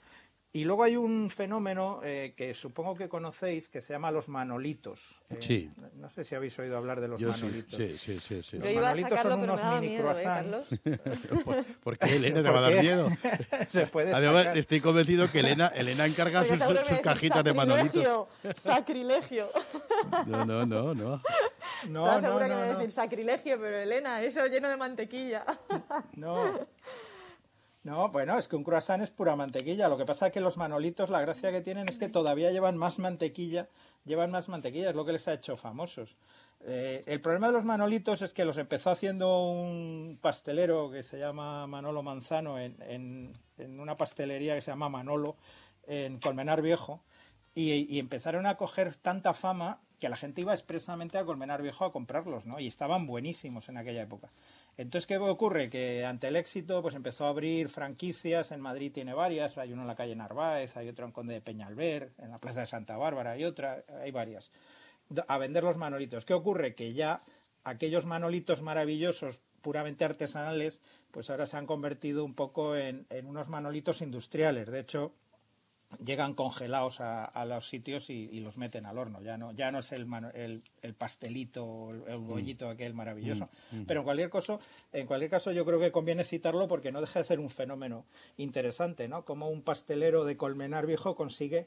Y luego hay un fenómeno eh, que supongo que conocéis, que se llama los manolitos. Eh, Sí. No sé si habéis oído hablar de los Yo manolitos. Sí, sí, sí, sí. Los Yo iba a manolitos sacarlo, son pero unos me daba mini miedo, ¿eh, croissants. Carlos? ¿Por, ¿Por qué, Elena, te va a ¿Por dar qué? miedo? Se puede Además, sacar. estoy convencido que Elena, Elena encarga Porque sus, seguro que sus me decís, cajitas de manolitos. Sacrilegio, sacrilegio. No, no, no, no. No, Estaba no, segura que no, me iba a no. decir sacrilegio, pero Elena, eso lleno de mantequilla. No. No, bueno, es que un croissant es pura mantequilla. Lo que pasa es que los manolitos, la gracia que tienen es que todavía llevan más mantequilla, llevan más mantequilla, es lo que les ha hecho famosos. Eh, el problema de los manolitos es que los empezó haciendo un pastelero que se llama Manolo Manzano en, en, en una pastelería que se llama Manolo en Colmenar Viejo, y, y empezaron a coger tanta fama que la gente iba expresamente a Colmenar Viejo a comprarlos, ¿no? Y estaban buenísimos en aquella época. Entonces, ¿qué ocurre? Que ante el éxito, pues empezó a abrir franquicias. En Madrid tiene varias, hay uno en la calle Narváez, hay otro en Conde de Peñalver, en la Plaza de Santa Bárbara, hay otra, hay varias, a vender los manolitos. ¿Qué ocurre? Que ya aquellos manolitos maravillosos, puramente artesanales, pues ahora se han convertido un poco en, en unos manolitos industriales. De hecho, llegan congelados a, a los sitios y, y los meten al horno. Ya no, ya no es el, mano, el, el pastelito, el, el bollito mm. aquel maravilloso. Mm. Mm. Pero en cualquier caso, en cualquier caso yo creo que conviene citarlo porque no deja de ser un fenómeno interesante, ¿no? Como un pastelero de Colmenar Viejo consigue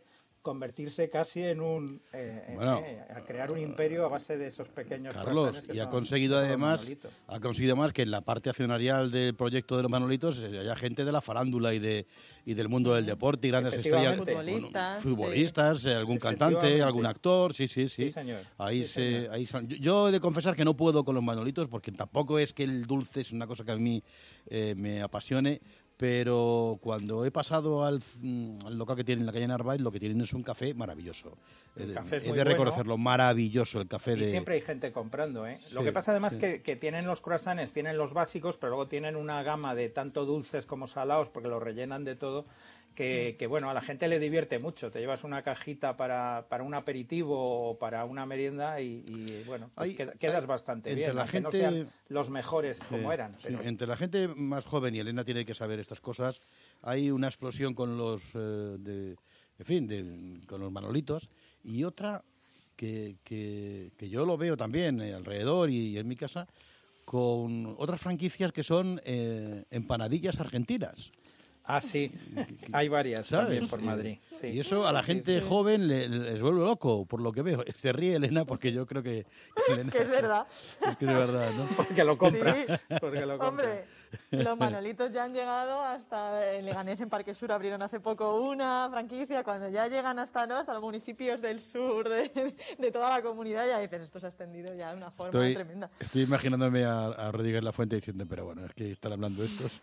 convertirse casi en un... Eh, Bueno, eh, a crear un imperio a base de esos pequeños Carlos, croissants que y ha son- conseguido son los además Manolitos. ha conseguido además que en la parte accionarial del proyecto de los Manolitos eh, haya gente de la farándula y de y del mundo del deporte y grandes estrellas, Efectivamente. Futbolistas, bueno, futbolistas, eh, algún cantante, Efectivamente. algún actor, sí, sí, sí. Sí, señor. Ahí Sí, se, señor. ahí son- yo, yo he de confesar que no puedo con los Manolitos porque tampoco es que el dulce es una cosa que a mí eh, me apasione. Pero cuando he pasado al, mm, al local que tienen en la calle Narváez, lo que tienen es un café maravilloso. El Eh, café es he muy de bueno. reconocerlo, maravilloso el café Y de... siempre hay gente comprando, ¿eh? Lo Sí, que pasa además sí. que, que tienen los croissants, tienen los básicos, pero luego tienen una gama de tanto dulces como salados, porque los rellenan de todo, que, que bueno, a la gente le divierte mucho. Te llevas una cajita para, para un aperitivo o para una merienda y, y, bueno, pues Hay- qued- quedas hay- bastante entre bien, la aunque no gente- sean los mejores como Sí, eran. sí. Pero Entre la gente más joven, y Elena tiene que saber estas cosas, hay una explosión con los, eh, de, en fin, de- con los Manolitos, y otra que, que, que yo lo veo también eh, alrededor y, y en mi casa, con otras franquicias que son eh, empanadillas argentinas. Ah, sí, hay varias ¿Sabes? también por Madrid. Sí. Y eso a la Sí, gente sí. joven le- les vuelve loco, por lo que veo. Se ríe Elena porque yo creo que... que Elena- Que es verdad. Es que es verdad, ¿no? Porque lo compra. Sí. Porque lo compra. Hombre, los Manolitos ya han llegado hasta en Leganés, en Parque Sur abrieron hace poco una franquicia. Cuando ya llegan hasta, ¿no? hasta los municipios del sur de, de toda la comunidad, ya dices, esto se ha extendido ya de una forma Estoy, tremenda. estoy imaginándome a, a Rodríguez Lafuente diciendo, pero bueno, es que están hablando estos.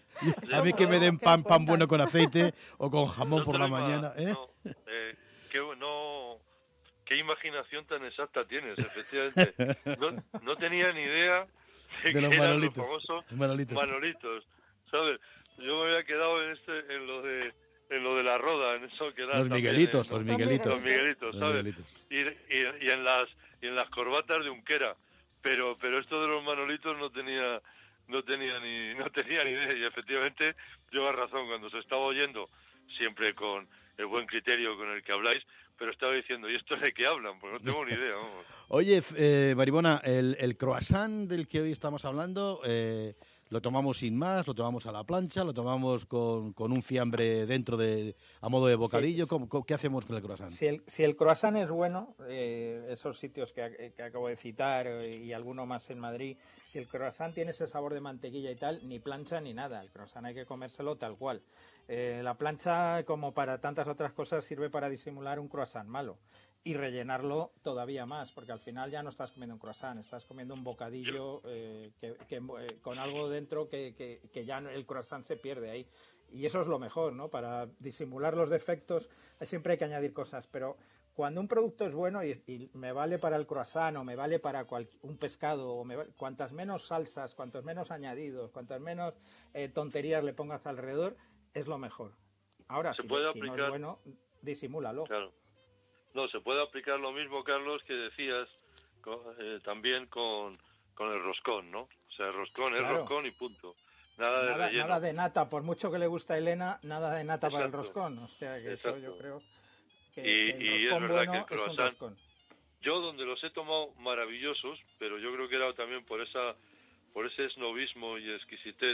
A mí que me den pan, pan bueno con aceite o con jamón por la Otra mañana. ¿eh? No, eh, qué, no, qué imaginación tan exacta tienes, efectivamente. No, no tenía ni idea de, De que los eran Manolitos, los famosos los Manolitos. Manolitos, ¿sabes? Yo me había quedado en, este, en lo de en lo de la roda, en eso que era Los también, Miguelitos, ¿eh? los Miguelitos. Los Miguelitos, Los ¿sabes? Miguelitos. Y, y, y en las y en las corbatas de Unquera, pero pero esto de los Manolitos no tenía no tenía ni no tenía ni idea, y efectivamente lleva razón cuando se estaba oyendo, siempre con el buen criterio con el que habláis, pero estaba diciendo, ¿y esto de qué hablan? Pues no tengo ni idea, vamos. Oye, f- eh, Maribona, el, el croissant del que hoy estamos hablando, eh, lo tomamos sin más, lo tomamos a la plancha, lo tomamos con, con un fiambre dentro de a modo de bocadillo. ¿Cómo- cómo- ¿Qué hacemos con el croissant? Si el, si el croissant es bueno, eh, esos sitios que, ac- que acabo de citar eh, y alguno más en Madrid, si el croissant tiene ese sabor de mantequilla y tal, ni plancha ni nada. El croissant hay que comérselo tal cual. Eh, la plancha, como para tantas otras cosas, sirve para disimular un croissant malo y rellenarlo todavía más, porque al final ya no estás comiendo un croissant, estás comiendo un bocadillo eh, que, que, eh, con algo dentro que, que, que ya no- el croissant se pierde ahí. Y eso es lo mejor, ¿no? Para disimular los defectos siempre hay que añadir cosas, pero cuando un producto es bueno y, y me vale para el croissant o me vale para cual- un pescado, o me vale- cuantas menos salsas, cuantos menos añadidos, cuantas menos eh, tonterías le pongas alrededor, es lo mejor. Ahora, Se si, puede si no es aplicar- bueno, disimúlalo. Claro. No, se puede aplicar lo mismo, Carlos, que decías co- eh, también con, con el roscón, ¿no? O sea, el roscón es Claro. roscón y punto. Nada de Nada, relleno. nada de nata, por mucho que le gusta a Elena, nada de nata para el Exacto. roscón. O sea que eso Exacto. yo creo que, Y, que el y es roscón verdad bueno que el es un croissant, roscón. yo donde los he tomado maravillosos, pero yo creo que era también por esa por ese esnovismo y exquisitez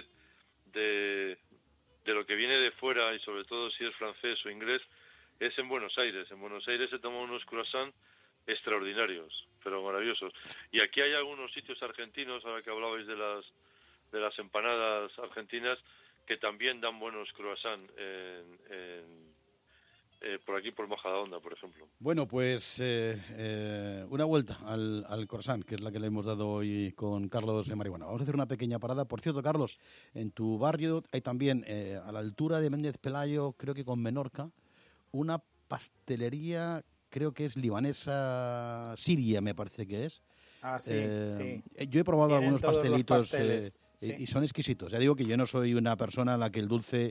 de, de lo que viene de fuera, y sobre todo si es francés o inglés, es en Buenos Aires. En Buenos Aires he tomado unos croissants extraordinarios, pero maravillosos. Y aquí hay algunos sitios argentinos, ahora que hablabais de las de las empanadas argentinas, que también dan buenos croissants en, en, eh, por aquí, por Majadahonda, por ejemplo. Bueno, pues eh, eh, una vuelta al, al croissant, que es la que le hemos dado hoy con Carlos de Marihuana. Vamos a hacer una pequeña parada. Por cierto, Carlos, en tu barrio hay también, eh, a la altura de Méndez Pelayo, creo que con Menorca, una pastelería, creo que es libanesa, siria me parece que es. Ah, sí, Eh, sí. Yo he probado Tienen algunos todos los pastelitos pasteles, eh, sí. y son exquisitos. Ya digo que yo no soy una persona a la que el dulce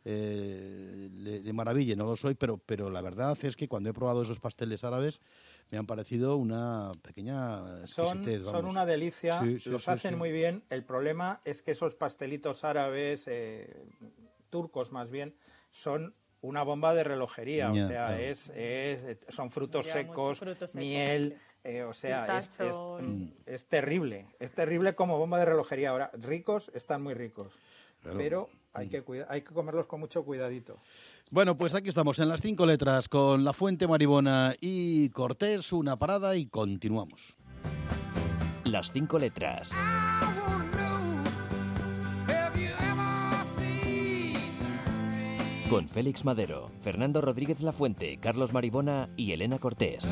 eh, le, le maraville, no lo soy, pero, pero la verdad es que cuando he probado esos pasteles árabes me han parecido una pequeña Son, exquisitez, son vamos. una delicia, Sí, sí, los sí, hacen sí. muy bien. El problema es que esos pastelitos árabes, eh, turcos más bien, son una bomba de relojería. Ya, o sea, claro. es, es, son frutos Ya, secos, muchos frutos secos. miel, eh, o sea, es, es, Pistacho. mm, es terrible. Es terrible como bomba de relojería. Ahora, ricos, están muy ricos. Claro. Pero Hay que, cuida- hay que comerlos con mucho cuidadito. Bueno, pues aquí estamos en las cinco letras con La Fuente, Maribona y Cortés. Una parada y continuamos. Las cinco letras. Con Félix Madero, Fernando Rodríguez Lafuente, Carlos Maribona y Elena Cortés.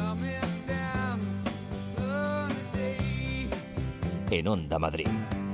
En Onda Madrid.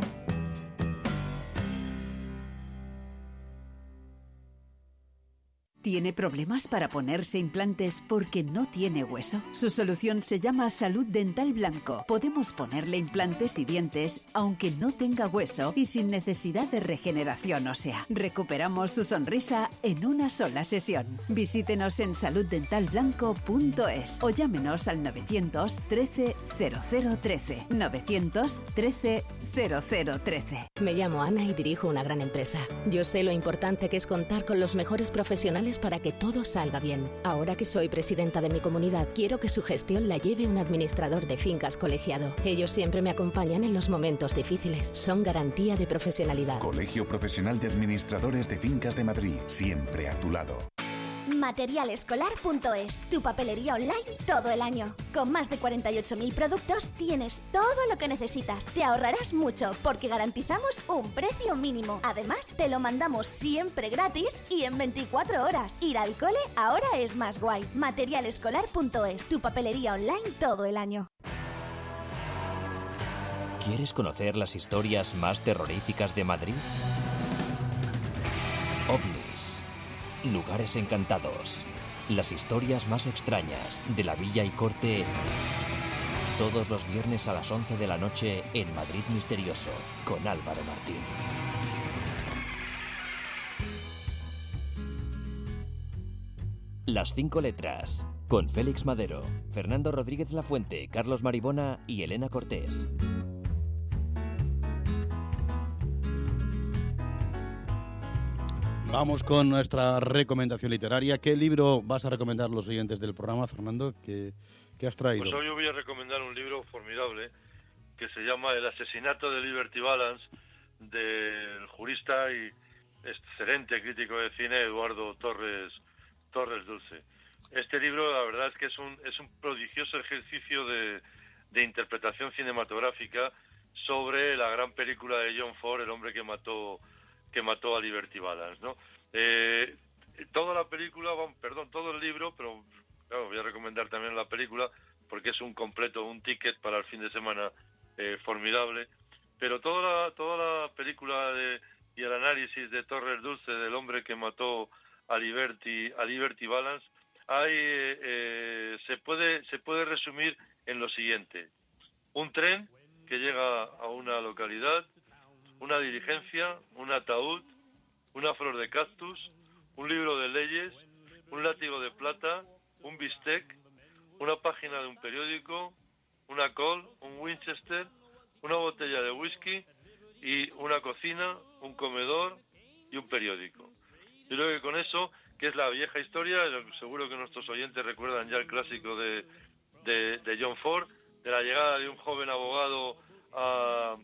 ¿Tiene problemas para ponerse implantes porque no tiene hueso? Su solución se llama Salud Dental Blanco. Podemos ponerle implantes y dientes aunque no tenga hueso y sin necesidad de regeneración ósea. Recuperamos su sonrisa en una sola sesión. Visítenos en salud dental blanco punto es o llámenos al novecientos trece cero cero trece. novecientos trece cero cero trece. Me llamo Ana y dirijo una gran empresa. Yo sé lo importante que es contar con los mejores profesionales para que todo salga bien. Ahora que soy presidenta de mi comunidad, quiero que su gestión la lleve un administrador de fincas colegiado. Ellos siempre me acompañan en los momentos difíciles. Son garantía de profesionalidad. Colegio Profesional de Administradores de Fincas de Madrid, siempre a tu lado. material escolar punto es, tu papelería online todo el año. Con más de cuarenta y ocho mil productos tienes todo lo que necesitas. Te ahorrarás mucho porque garantizamos un precio mínimo. Además, te lo mandamos siempre gratis y en veinticuatro horas. Ir al cole ahora es más guay. material escolar punto es, tu papelería online todo el año. ¿Quieres conocer las historias más terroríficas de Madrid? OVNIs. Lugares encantados. Las historias más extrañas de la Villa y Corte. Todos los viernes a las once de la noche en Madrid Misterioso con Álvaro Martín. Las cinco letras con Félix Madero, Fernando Rodríguez Lafuente, Carlos Maribona y Elena Cortés. Vamos con nuestra recomendación literaria. ¿Qué libro vas a recomendar a los oyentes del programa, Fernando? ¿Qué, qué has traído? Pues hoy yo voy a recomendar un libro formidable que se llama El asesinato de Liberty Balance, del jurista y excelente crítico de cine Eduardo Torres Torres Dulce. Este libro, la verdad es que es un es un prodigioso ejercicio de, de interpretación cinematográfica sobre la gran película de John Ford, El hombre que mató que mató a Liberty Balance, ¿no? Eh, toda la película, perdón, todo el libro, pero claro, voy a recomendar también la película porque es un completo, un ticket para el fin de semana eh, formidable. Pero toda la, toda la película de, y el análisis de Torres Dulce del hombre que mató a Liberty, a Liberty Balance, hay, eh, eh, se puede se puede resumir en lo siguiente: un tren que llega a una localidad, una diligencia, un ataúd, una flor de cactus, un libro de leyes, un látigo de plata, un bistec, una página de un periódico, una col, un Winchester, una botella de whisky y una cocina, un comedor y un periódico. Yo creo que con eso, que es la vieja historia, seguro que nuestros oyentes recuerdan ya el clásico de, de, de John Ford, de la llegada de un joven abogado a...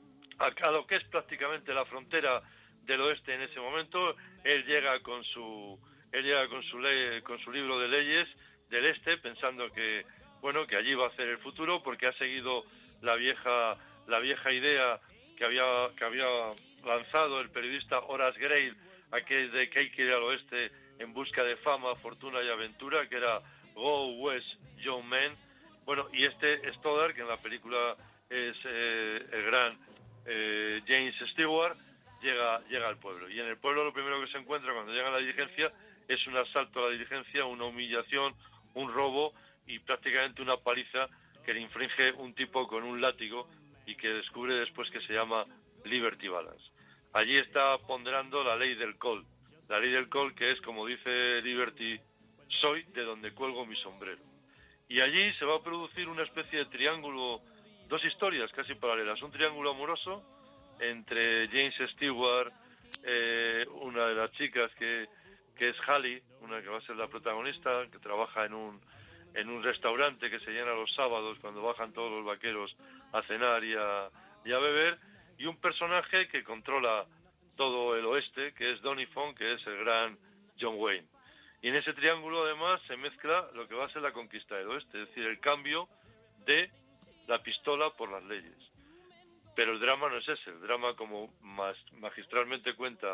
a lo que es prácticamente la frontera del oeste en ese momento. Él llega con su él llega con su ley, con su libro de leyes del este, pensando que bueno que allí va a hacer el futuro, porque ha seguido la vieja la vieja idea que había que había lanzado el periodista Horace Greeley, aquel de que hay que ir al oeste en busca de fama, fortuna y aventura, que era Go West, Young Men. Bueno, y este Stoddard, que en la película es eh, el gran Eh, James Stewart, llega llega al pueblo, y en el pueblo lo primero que se encuentra cuando llega a la diligencia es un asalto a la diligencia, una humillación, un robo y prácticamente una paliza que le infringe un tipo con un látigo y que descubre después que se llama Liberty Balance. Allí está ponderando la ley del col, la ley del col, que es, como dice Liberty, soy de donde cuelgo mi sombrero. Y allí se va a producir una especie de triángulo, dos historias casi paralelas, un triángulo amoroso entre James Stewart, eh, una de las chicas que, que es Hallie, una que va a ser la protagonista, que trabaja en un en un restaurante que se llena los sábados cuando bajan todos los vaqueros a cenar y a, y a beber, y un personaje que controla todo el oeste, que es Donnie Fon, que es el gran John Wayne. Y en ese triángulo además se mezcla lo que va a ser la conquista del oeste, es decir, el cambio de la pistola por las leyes. Pero el drama no es ese, el drama, como más magistralmente cuenta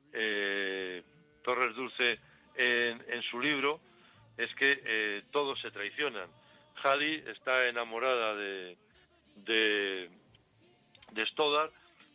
eh, Torres Dulce en, en su libro, es que eh, todos se traicionan. Hallie está enamorada de de, de Stoddard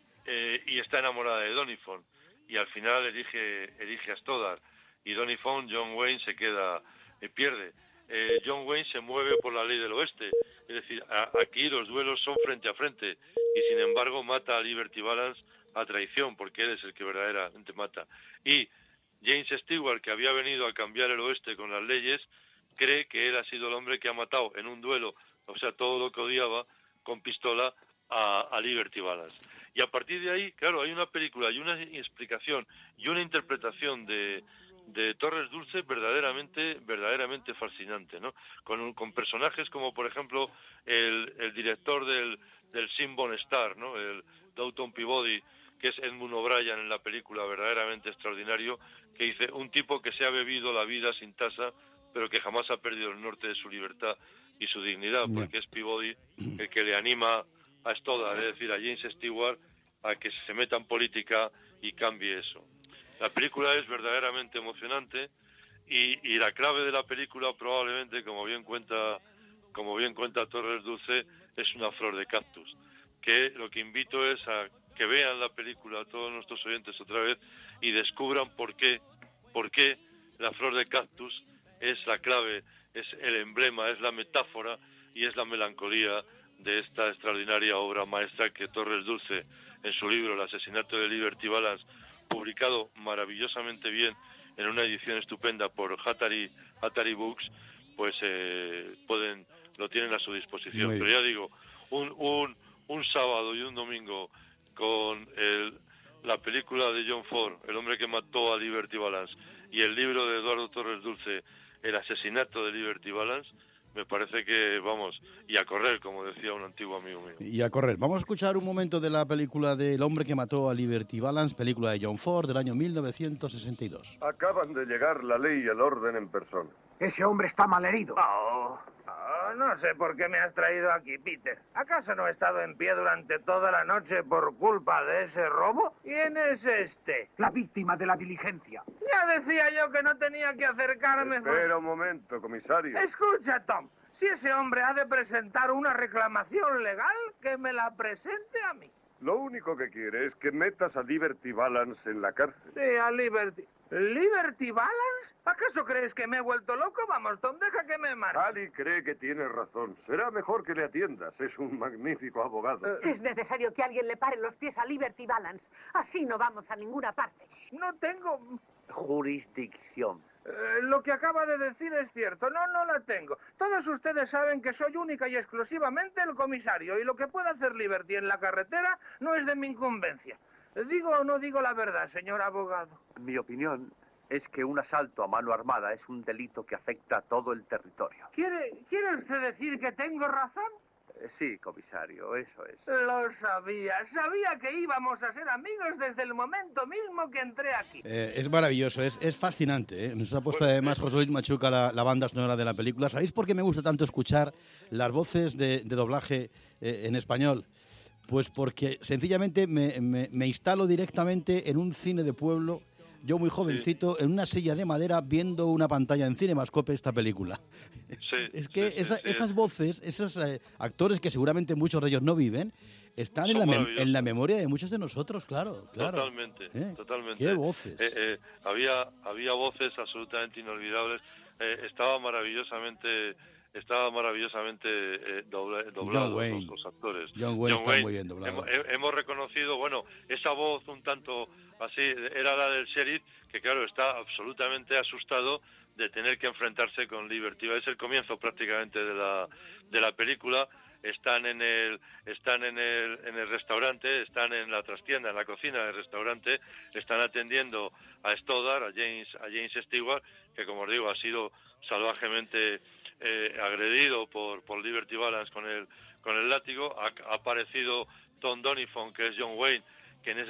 eh, y está enamorada de Donnie Fon, y al final elige elige a Stoddard, y Donnie Fon, John Wayne se queda, eh, pierde. Eh, John Wayne se mueve por la ley del oeste, es decir, a, aquí los duelos son frente a frente, y sin embargo mata a Liberty Balance a traición, porque él es el que verdaderamente mata. Y James Stewart, que había venido a cambiar el oeste con las leyes, cree que él ha sido el hombre que ha matado en un duelo, o sea, todo lo que odiaba, con pistola a, a Liberty Balance. Y a partir de ahí, claro, hay una película y una explicación y una interpretación de, de Torres Dulce verdaderamente verdaderamente fascinante, ¿no? Con, con personajes como, por ejemplo, el, el director del, del Sinbone Star, ¿no? El Downton Peabody, que es Edmund O'Brien en la película, verdaderamente extraordinario, que dice, un tipo que se ha bebido la vida sin tasa, pero que jamás ha perdido el norte de su libertad y su dignidad, porque es Peabody el que le anima a Stoddard, es decir, a James Stewart, a que se meta en política y cambie eso. La película es verdaderamente emocionante, y, y la clave de la película probablemente, como bien cuenta como bien cuenta Torres Dulce, es una flor de cactus, que lo que invito es a que vean la película a todos nuestros oyentes otra vez y descubran por qué, por qué la flor de cactus es la clave, es el emblema, es la metáfora y es la melancolía de esta extraordinaria obra maestra que Torres Dulce, en su libro El asesinato de Liberty Balance, publicado maravillosamente bien en una edición estupenda por Hatari, Hatari Books, pues eh, pueden lo tienen a su disposición. Muy Pero ya digo, un, un, un sábado y un domingo con el, la película de John Ford, El hombre que mató a Liberty Balance, y el libro de Eduardo Torres Dulce, El asesinato de Liberty Balance, me parece que vamos, y a correr, como decía un antiguo amigo mío. Y a correr. Vamos a escuchar un momento de la película de El hombre que mató a Liberty Balance, película de John Ford del año mil novecientos sesenta y dos. Acaban de llegar la ley y el orden en persona. Ese hombre está malherido. Oh, oh, no sé por qué me has traído aquí, Peter. ¿Acaso no he estado en pie durante toda la noche por culpa de ese robo? ¿Quién es este? La víctima de la diligencia. Ya decía yo que no tenía que acercarme. Espera un momento, comisario. Escucha, Tom. Si ese hombre ha de presentar una reclamación legal, que me la presente a mí. Lo único que quiere es que metas a Liberty Balance en la cárcel. Sí, a Liberty. ¿Liberty Balance? ¿Acaso crees que me he vuelto loco? Vamos, Tom, deja que me marche. Ali cree que tiene razón. Será mejor que le atiendas. Es un magnífico abogado. Es necesario que alguien le pare los pies a Liberty Balance. Así no vamos a ninguna parte. No tengo jurisdicción. Eh, lo que acaba de decir es cierto. No, no la tengo. Todos ustedes saben que soy única y exclusivamente el comisario, y lo que pueda hacer Liberty en la carretera no es de mi incumbencia. ¿Digo o no digo la verdad, señor abogado? Mi opinión es que un asalto a mano armada es un delito que afecta a todo el territorio. ¿Quiere, ¿quiere usted decir que tengo razón? Eh, sí, comisario, eso es. Lo sabía. Sabía que íbamos a ser amigos desde el momento mismo que entré aquí. Eh, es maravilloso, es, es fascinante. ¿eh? Nos ha puesto además José Luis Machuca la, la banda sonora de la película. ¿Sabéis por qué me gusta tanto escuchar las voces de, de doblaje eh, en español? Pues porque sencillamente me, me, me instalo directamente en un cine de pueblo, yo muy jovencito, sí, en una silla de madera viendo una pantalla en Cinemascope esta película. Sí, es que sí, esa, sí, sí. esas voces, esos eh, actores que seguramente muchos de ellos no viven, están en la, en la memoria de muchos de nosotros, claro. claro. Totalmente, ¿Eh? totalmente. ¿Qué voces? Eh, eh, había, había voces absolutamente inolvidables. Eh, estaba maravillosamente... Estaba maravillosamente eh, dobla, doblado los, los actores. John Wayne está muy bien doblado. Hemos, hemos reconocido, bueno, esa voz un tanto así, era la del sheriff, que claro, está absolutamente asustado de tener que enfrentarse con Liberty. Es el comienzo prácticamente de la, de la película. Están en el están en el en el restaurante, están en la trastienda, en la cocina del restaurante, están atendiendo a Stoddard, a James a James Stewart, que como os digo ha sido salvajemente eh, agredido por por Liberty Balance con el con el látigo. Ha, ha aparecido Tom Donifon, que es John Wayne, que en ese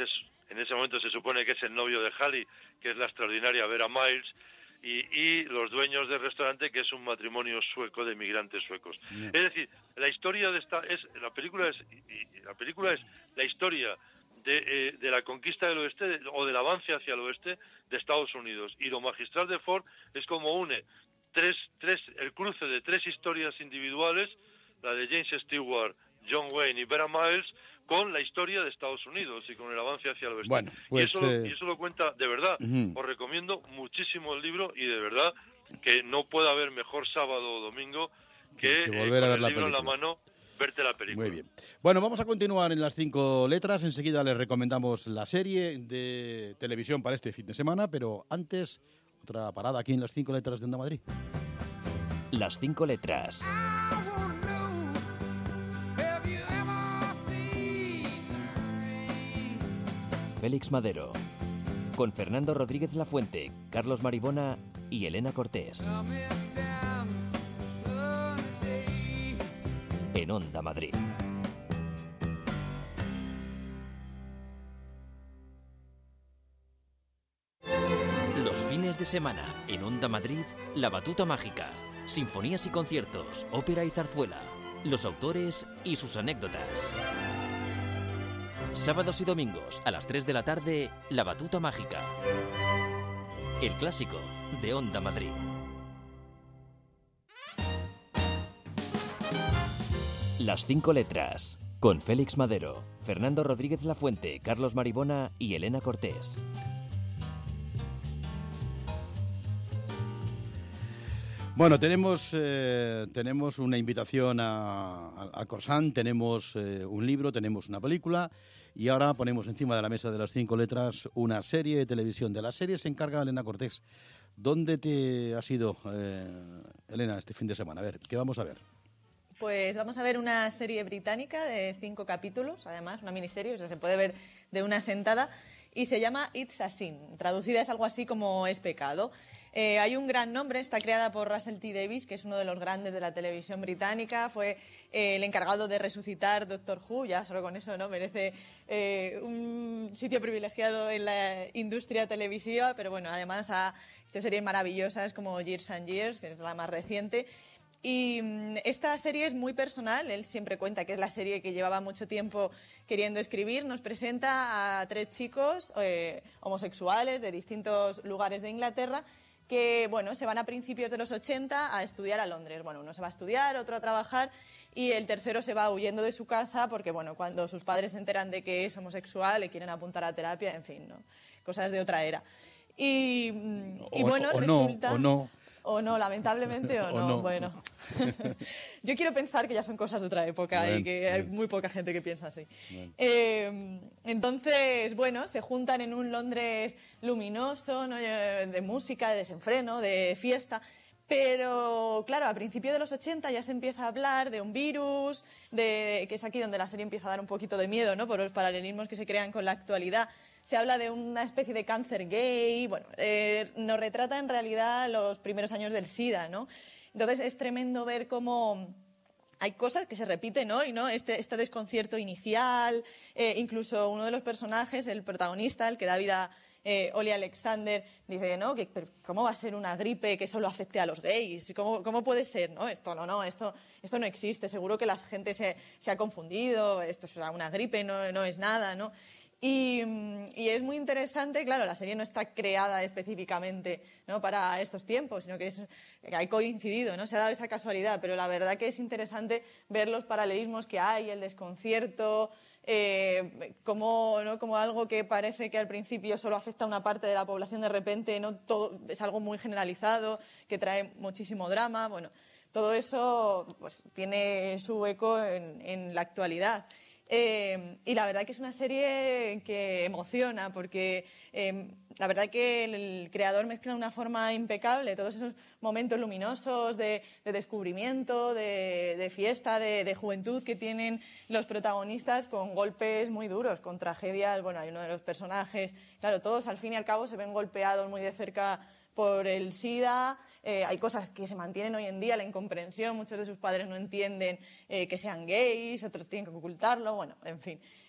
en ese momento se supone que es el novio de Halley, que es la extraordinaria Vera Miles, y, y los dueños del restaurante, que es un matrimonio sueco de migrantes suecos. Bien. Es decir, la historia de esta es la película es y, y la película es la historia de, eh, de la conquista del oeste de, o del avance hacia el oeste de Estados Unidos, y lo magistral de Ford es como une tres tres el cruce de tres historias individuales, la de James Stewart, John Wayne y Vera Miles, con la historia de Estados Unidos y con el avance hacia el oeste. Bueno, pues, y, eso lo, eh... y eso lo cuenta de verdad. Uh-huh. Os recomiendo muchísimo el libro, y de verdad que no puede haber mejor sábado o domingo que, que eh, volver a con ver el la libro en la película. mano, verte la película. Muy bien. Bueno, vamos a continuar en las cinco letras. Enseguida les recomendamos la serie de televisión para este fin de semana, pero antes, otra parada aquí en las cinco letras de Onda Madrid. Las cinco letras. Félix Madero, con Fernando Rodríguez Lafuente, Carlos Maribona y Elena Cortés. En Onda Madrid. Los fines de semana, en Onda Madrid, La Batuta Mágica. Sinfonías y conciertos, ópera y zarzuela. Los autores y sus anécdotas. Sábados y domingos, a las tres de la tarde, La Batuta Mágica. El clásico de Onda Madrid. Las cinco letras, con Félix Madero, Fernando Rodríguez Lafuente, Carlos Maribona y Elena Cortés. Bueno, tenemos, eh, tenemos una invitación a, a, a Corsán, tenemos eh, un libro, tenemos una película, y ahora ponemos encima de la mesa de las cinco letras una serie de televisión. De la serie se encarga Elena Cortés. ¿Dónde te has ido, eh, Elena, este fin de semana? A ver, ¿qué vamos a ver? Pues vamos a ver una serie británica de cinco capítulos, además, una miniserie, o sea, se puede ver de una sentada, y se llama It's a Sin. Traducida es algo así como Es pecado. Eh, hay un gran nombre, está creada por Russell T Davies, que es uno de los grandes de la televisión británica, fue eh, el encargado de resucitar Doctor Who, ya solo con eso no merece eh, un sitio privilegiado en la industria televisiva, pero bueno, además ha hecho series maravillosas como Years and Years, que es la más reciente. Y esta serie es muy personal, él siempre cuenta que es la serie que llevaba mucho tiempo queriendo escribir. Nos presenta a tres chicos eh, homosexuales de distintos lugares de Inglaterra que, bueno, se van a principios de los ochenta a estudiar a Londres. Bueno, uno se va a estudiar, otro a trabajar, y el tercero se va huyendo de su casa porque, bueno, cuando sus padres se enteran de que es homosexual le quieren apuntar a terapia, en fin, ¿no? Cosas de otra era. Y, y o, bueno, o resulta... No, o no. O no, lamentablemente, o no. O no. Bueno, yo quiero pensar que ya son cosas de otra época Bueno, y que hay bien. muy poca gente que piensa así. Bueno. Eh, entonces, bueno, se juntan en un Londres luminoso, ¿no? De música, de desenfreno, de fiesta. Pero, claro, a principios de los ochenta ya se empieza a hablar de un virus, de, que es aquí donde la serie empieza a dar un poquito de miedo, ¿no? Por los paralelismos que se crean con la actualidad. Se habla de una especie de cáncer gay. Bueno, eh, nos retrata en realidad los primeros años del SIDA, ¿no? Entonces es tremendo ver cómo hay cosas que se repiten hoy, ¿no? Este, este desconcierto inicial, eh, incluso uno de los personajes, el protagonista, el que da vida... Eh, Oli Alexander dice, ¿no? Que, pero ¿cómo va a ser una gripe que solo afecte a los gays? ¿Cómo, cómo puede ser? ¿No? Esto no, no, esto, esto no existe. Seguro que la gente se, se ha confundido. Esto es una gripe, no, no es nada, ¿no? Y, y es muy interesante, claro, la serie no está creada específicamente, ¿no? Para estos tiempos, sino que, es, que hay coincidido, ¿no? Se ha dado esa casualidad, pero la verdad que es interesante ver los paralelismos que hay, el desconcierto, eh, como, ¿no? Como algo que parece que al principio solo afecta a una parte de la población, de repente no todo, es algo muy generalizado, que trae muchísimo drama. Bueno, todo eso pues, tiene su eco en, en la actualidad. Eh, y la verdad que es una serie que emociona porque eh, la verdad que el, el creador mezcla de una forma impecable todos esos momentos luminosos de, de descubrimiento, de, de fiesta, de, de juventud que tienen los protagonistas con golpes muy duros, con tragedias. Bueno, hay uno de los personajes, claro, todos al fin y al cabo se ven golpeados muy de cerca por el SIDA. Eh, hay cosas que se mantienen hoy en día, la incomprensión, muchos de sus padres no entienden eh, que sean gays, otros tienen que ocultarlo, bueno, en fin.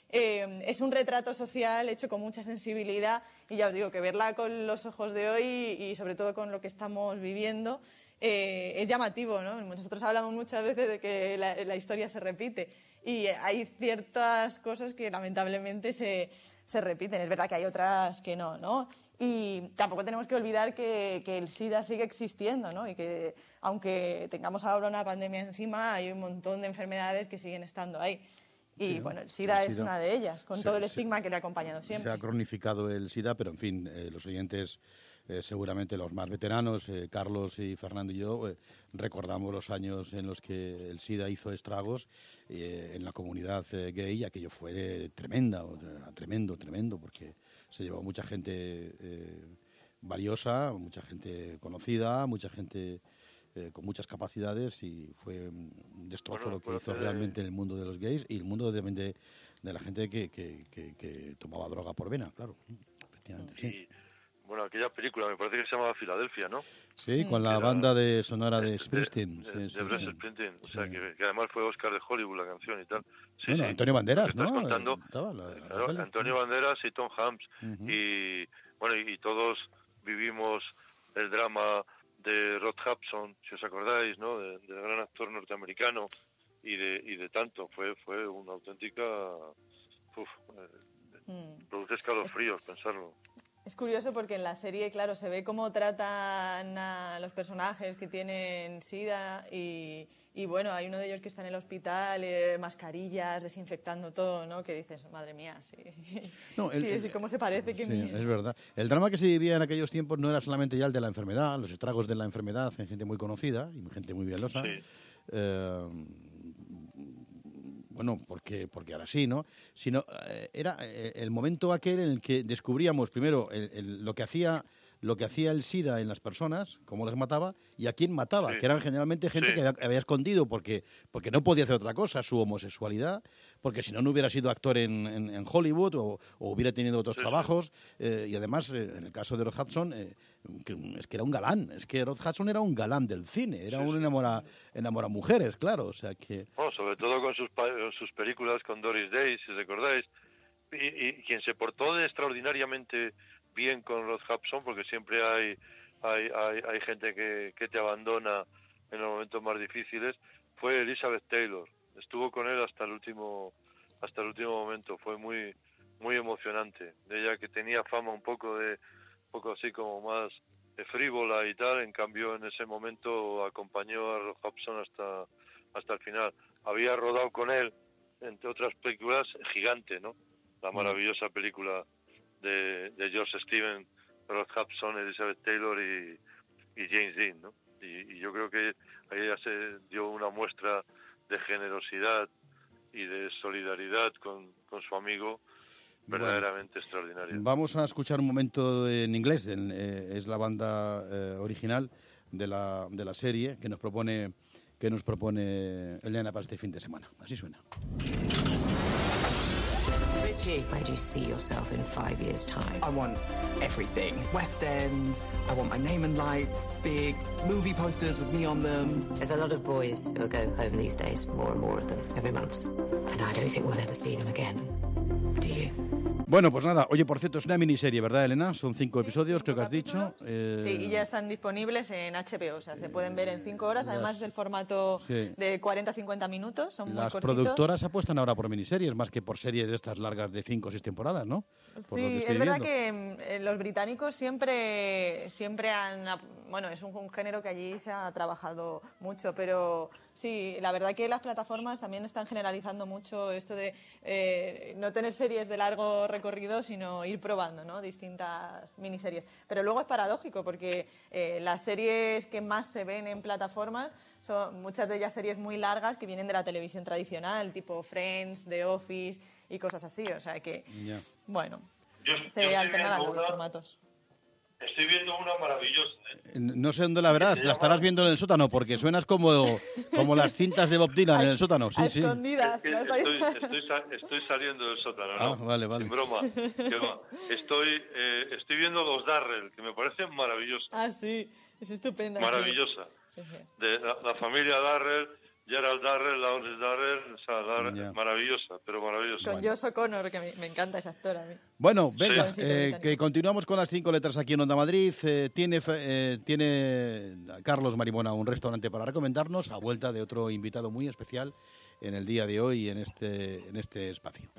eh, es un retrato social hecho con mucha sensibilidad y ya os digo que verla con los ojos de hoy y sobre todo con lo que estamos viviendo eh, es llamativo, ¿no? Nosotros hablamos muchas veces de que la, la historia se repite y hay ciertas cosas que lamentablemente se, se repiten. Es verdad que hay otras que no, ¿no? Y tampoco tenemos que olvidar que, que el SIDA sigue existiendo, ¿no? Y que aunque tengamos ahora una pandemia encima, hay un montón de enfermedades que siguen estando ahí. Y Sí, bueno, el SIDA, el es SIDA. una de ellas, con Se- todo el se- estigma que le ha acompañado siempre. Se ha cronificado el SIDA, pero en fin, eh, los oyentes, eh, seguramente los más veteranos, eh, Carlos y Fernando y yo, eh, recordamos los años en los que el SIDA hizo estragos eh, en la comunidad eh, gay, y aquello fue tremenda, o- tremendo, tremendo, porque se llevó mucha gente eh, valiosa, mucha gente conocida, mucha gente eh, con muchas capacidades, y fue un destrozo Bueno, lo que pues, hizo eh, realmente realmente el mundo de los gays y el mundo de, de, de la gente que, que, que, que tomaba droga por vena, claro. Efectivamente, sí. Y, bueno, aquella película, me parece que se llamaba Filadelfia, ¿no? Sí, con la Que era- banda de sonora de Springsteen. De, sí, de sí, Bruce sí. Springsteen, o sea, que, que además fue Oscar de Hollywood la canción y tal. Sí, Bueno, sí, Antonio Banderas, lo que estás ¿no? contando, Estaba la- la claro, peli. Antonio Banderas y Tom Hanks. Ujú. Y bueno, y, y todos vivimos el drama de Rod Hudson, si os acordáis, ¿no? De- del gran actor norteamericano y de, y de tanto. Fue, fue una auténtica... Uf, eh, Mm. produce escalofríos pensarlo. Es curioso porque en la serie, claro, se ve cómo tratan a los personajes que tienen SIDA y, y bueno, hay uno de ellos que está en el hospital, eh, mascarillas, desinfectando todo, ¿no? Que dices, madre mía, sí. No, el- sí, el- sí, cómo se parece que Sí, mi- es verdad. El drama que se vivía en aquellos tiempos no era solamente ya el de la enfermedad, los estragos de la enfermedad en gente muy conocida y gente muy bielosa. Sí. Eh, bueno, porque, porque ahora sí, ¿no? Sino eh, era eh, el momento aquel en el que descubríamos primero el- el- lo que hacía lo que hacía el SIDA en las personas, cómo las mataba y a quién mataba, Sí. que eran generalmente gente Sí. que había, había escondido porque, porque no podía hacer otra cosa, su homosexualidad, porque si no, no hubiera sido actor en, en- en Hollywood o, o hubiera tenido otros Sí, sí. trabajos. eh, y además, eh, en el caso de Rod Hudson, eh, que- es que era un galán, es que Rod Hudson era un galán del cine, era un enamora, enamora mujeres, claro, o sea que... Bueno, sobre todo con sus, pa- con sus películas con Doris Day, si recordáis. Y, y quien se portó de extraordinariamente bien con Rod Hudson, porque siempre hay hay, hay, hay gente que, que te abandona en los momentos más difíciles, fue Elizabeth Taylor. Estuvo con él hasta el último hasta el último momento. Fue muy muy emocionante. De ella que tenía fama un poco de un poco así como más eh, frívola y tal, en cambio en ese momento acompañó a Rod Hudson hasta hasta el final. Había rodado con él, entre otras películas, Gigante, ¿no? La maravillosa película de, de George Stevens, Rod Hudson, Elizabeth Taylor y, y James Dean, ¿no? Y, y yo creo que ahí ya se dio una muestra de generosidad y de solidaridad con, con su amigo verdaderamente extraordinaria. Vamos a escuchar un momento en inglés, en, eh, es la banda eh, original de la, de la serie que nos propone que nos propone Elena para este fin de semana. Así suena. Richie, where do you see yourself in five years' time? I want everything. West End, I want my name in lights, big movie posters with me on them. There's a lot of boys who go home these days, more and more of them, every month. And I don't think we'll ever see them again. Do you? Bueno, pues nada, oye, por cierto, es una miniserie, ¿verdad, Elena? Son cinco episodios, creo que has dicho. Eh, Sí, y ya están disponibles en H B O, o sea, se pueden ver en cinco horas, Las- además del formato Sí. de cuarenta a cincuenta minutos, son muy Las cortitos. productoras apuestan ahora por miniseries, más que por series de estas largas de cinco o seis temporadas, ¿no? Por lo que Sí, estoy es verdad viendo. que mm, eh, los británicos siempre, siempre han... ap- Bueno, es un, un género que allí se ha trabajado mucho, pero sí, la verdad que las plataformas también están generalizando mucho esto de eh, no tener series de largo recorrido, sino ir probando, ¿no? Distintas miniseries. Pero luego es paradójico, porque eh, las series que más se ven en plataformas son muchas de ellas series muy largas que vienen de la televisión tradicional, tipo Friends, The Office y cosas así. O sea que, Ya. bueno, Yo- se yo estoy alternan viendo los una- formatos. Estoy viendo una maravillosa. ¿eh? No sé dónde la verás, la estarás viendo en el sótano, porque suenas como, como las cintas de Bob Dylan en el sótano. Sí, sí. escondidas. Es que ¿no? Está- estoy, estoy, sa- estoy saliendo del sótano, ¿no? Ah, vale, vale. Sin broma. ¿Qué va? Estoy, eh, estoy viendo los Darrell, que me parecen maravillosos. Ah, sí, es estupenda. sí. Maravillosa. Sí, sí. De la, la familia Darrell Gerald Darrell, Lawrence Darrell, o sea, Darrell, Ya. maravillosa, pero maravillosa. Con Josh O'Connor, que me, me encanta ese actor a mí. Bueno, venga, Sí. eh, que continuamos con las cinco letras aquí en Onda Madrid. Eh, tiene, fe- eh, tiene Carlos Marimona un restaurante para recomendarnos a vuelta de otro invitado muy especial en el día de hoy en este, en este espacio.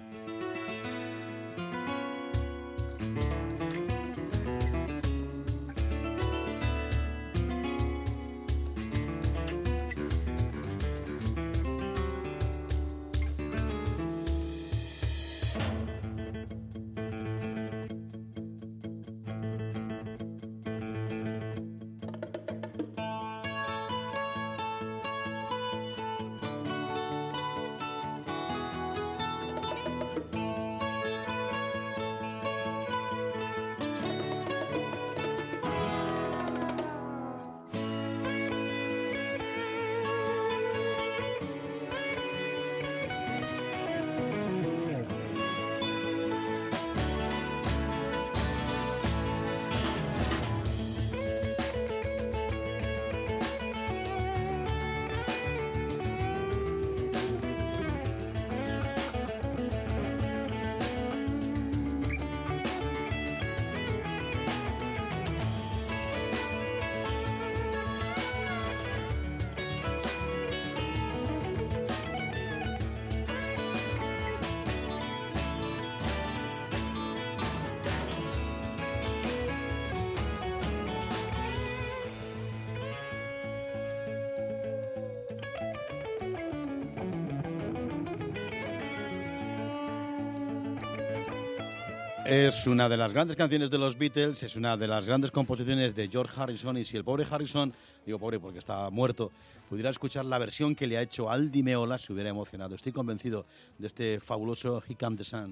Es una de las grandes canciones de los Beatles, es una de las grandes composiciones de George Harrison, y si el pobre Harrison, digo pobre porque está muerto, pudiera escuchar la versión que le ha hecho Al Di Meola, se hubiera emocionado. Estoy convencido de este fabuloso Here Comes the Sun.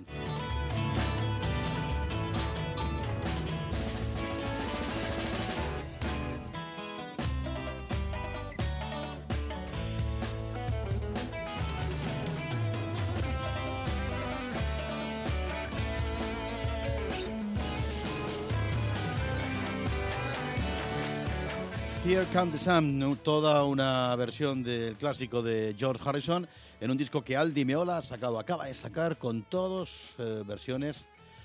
Here Comes the Sun, ¿no? Toda una versión del clásico de George Harrison en un disco que Al Di Meola ha sacado, acaba de sacar con todas eh, versiones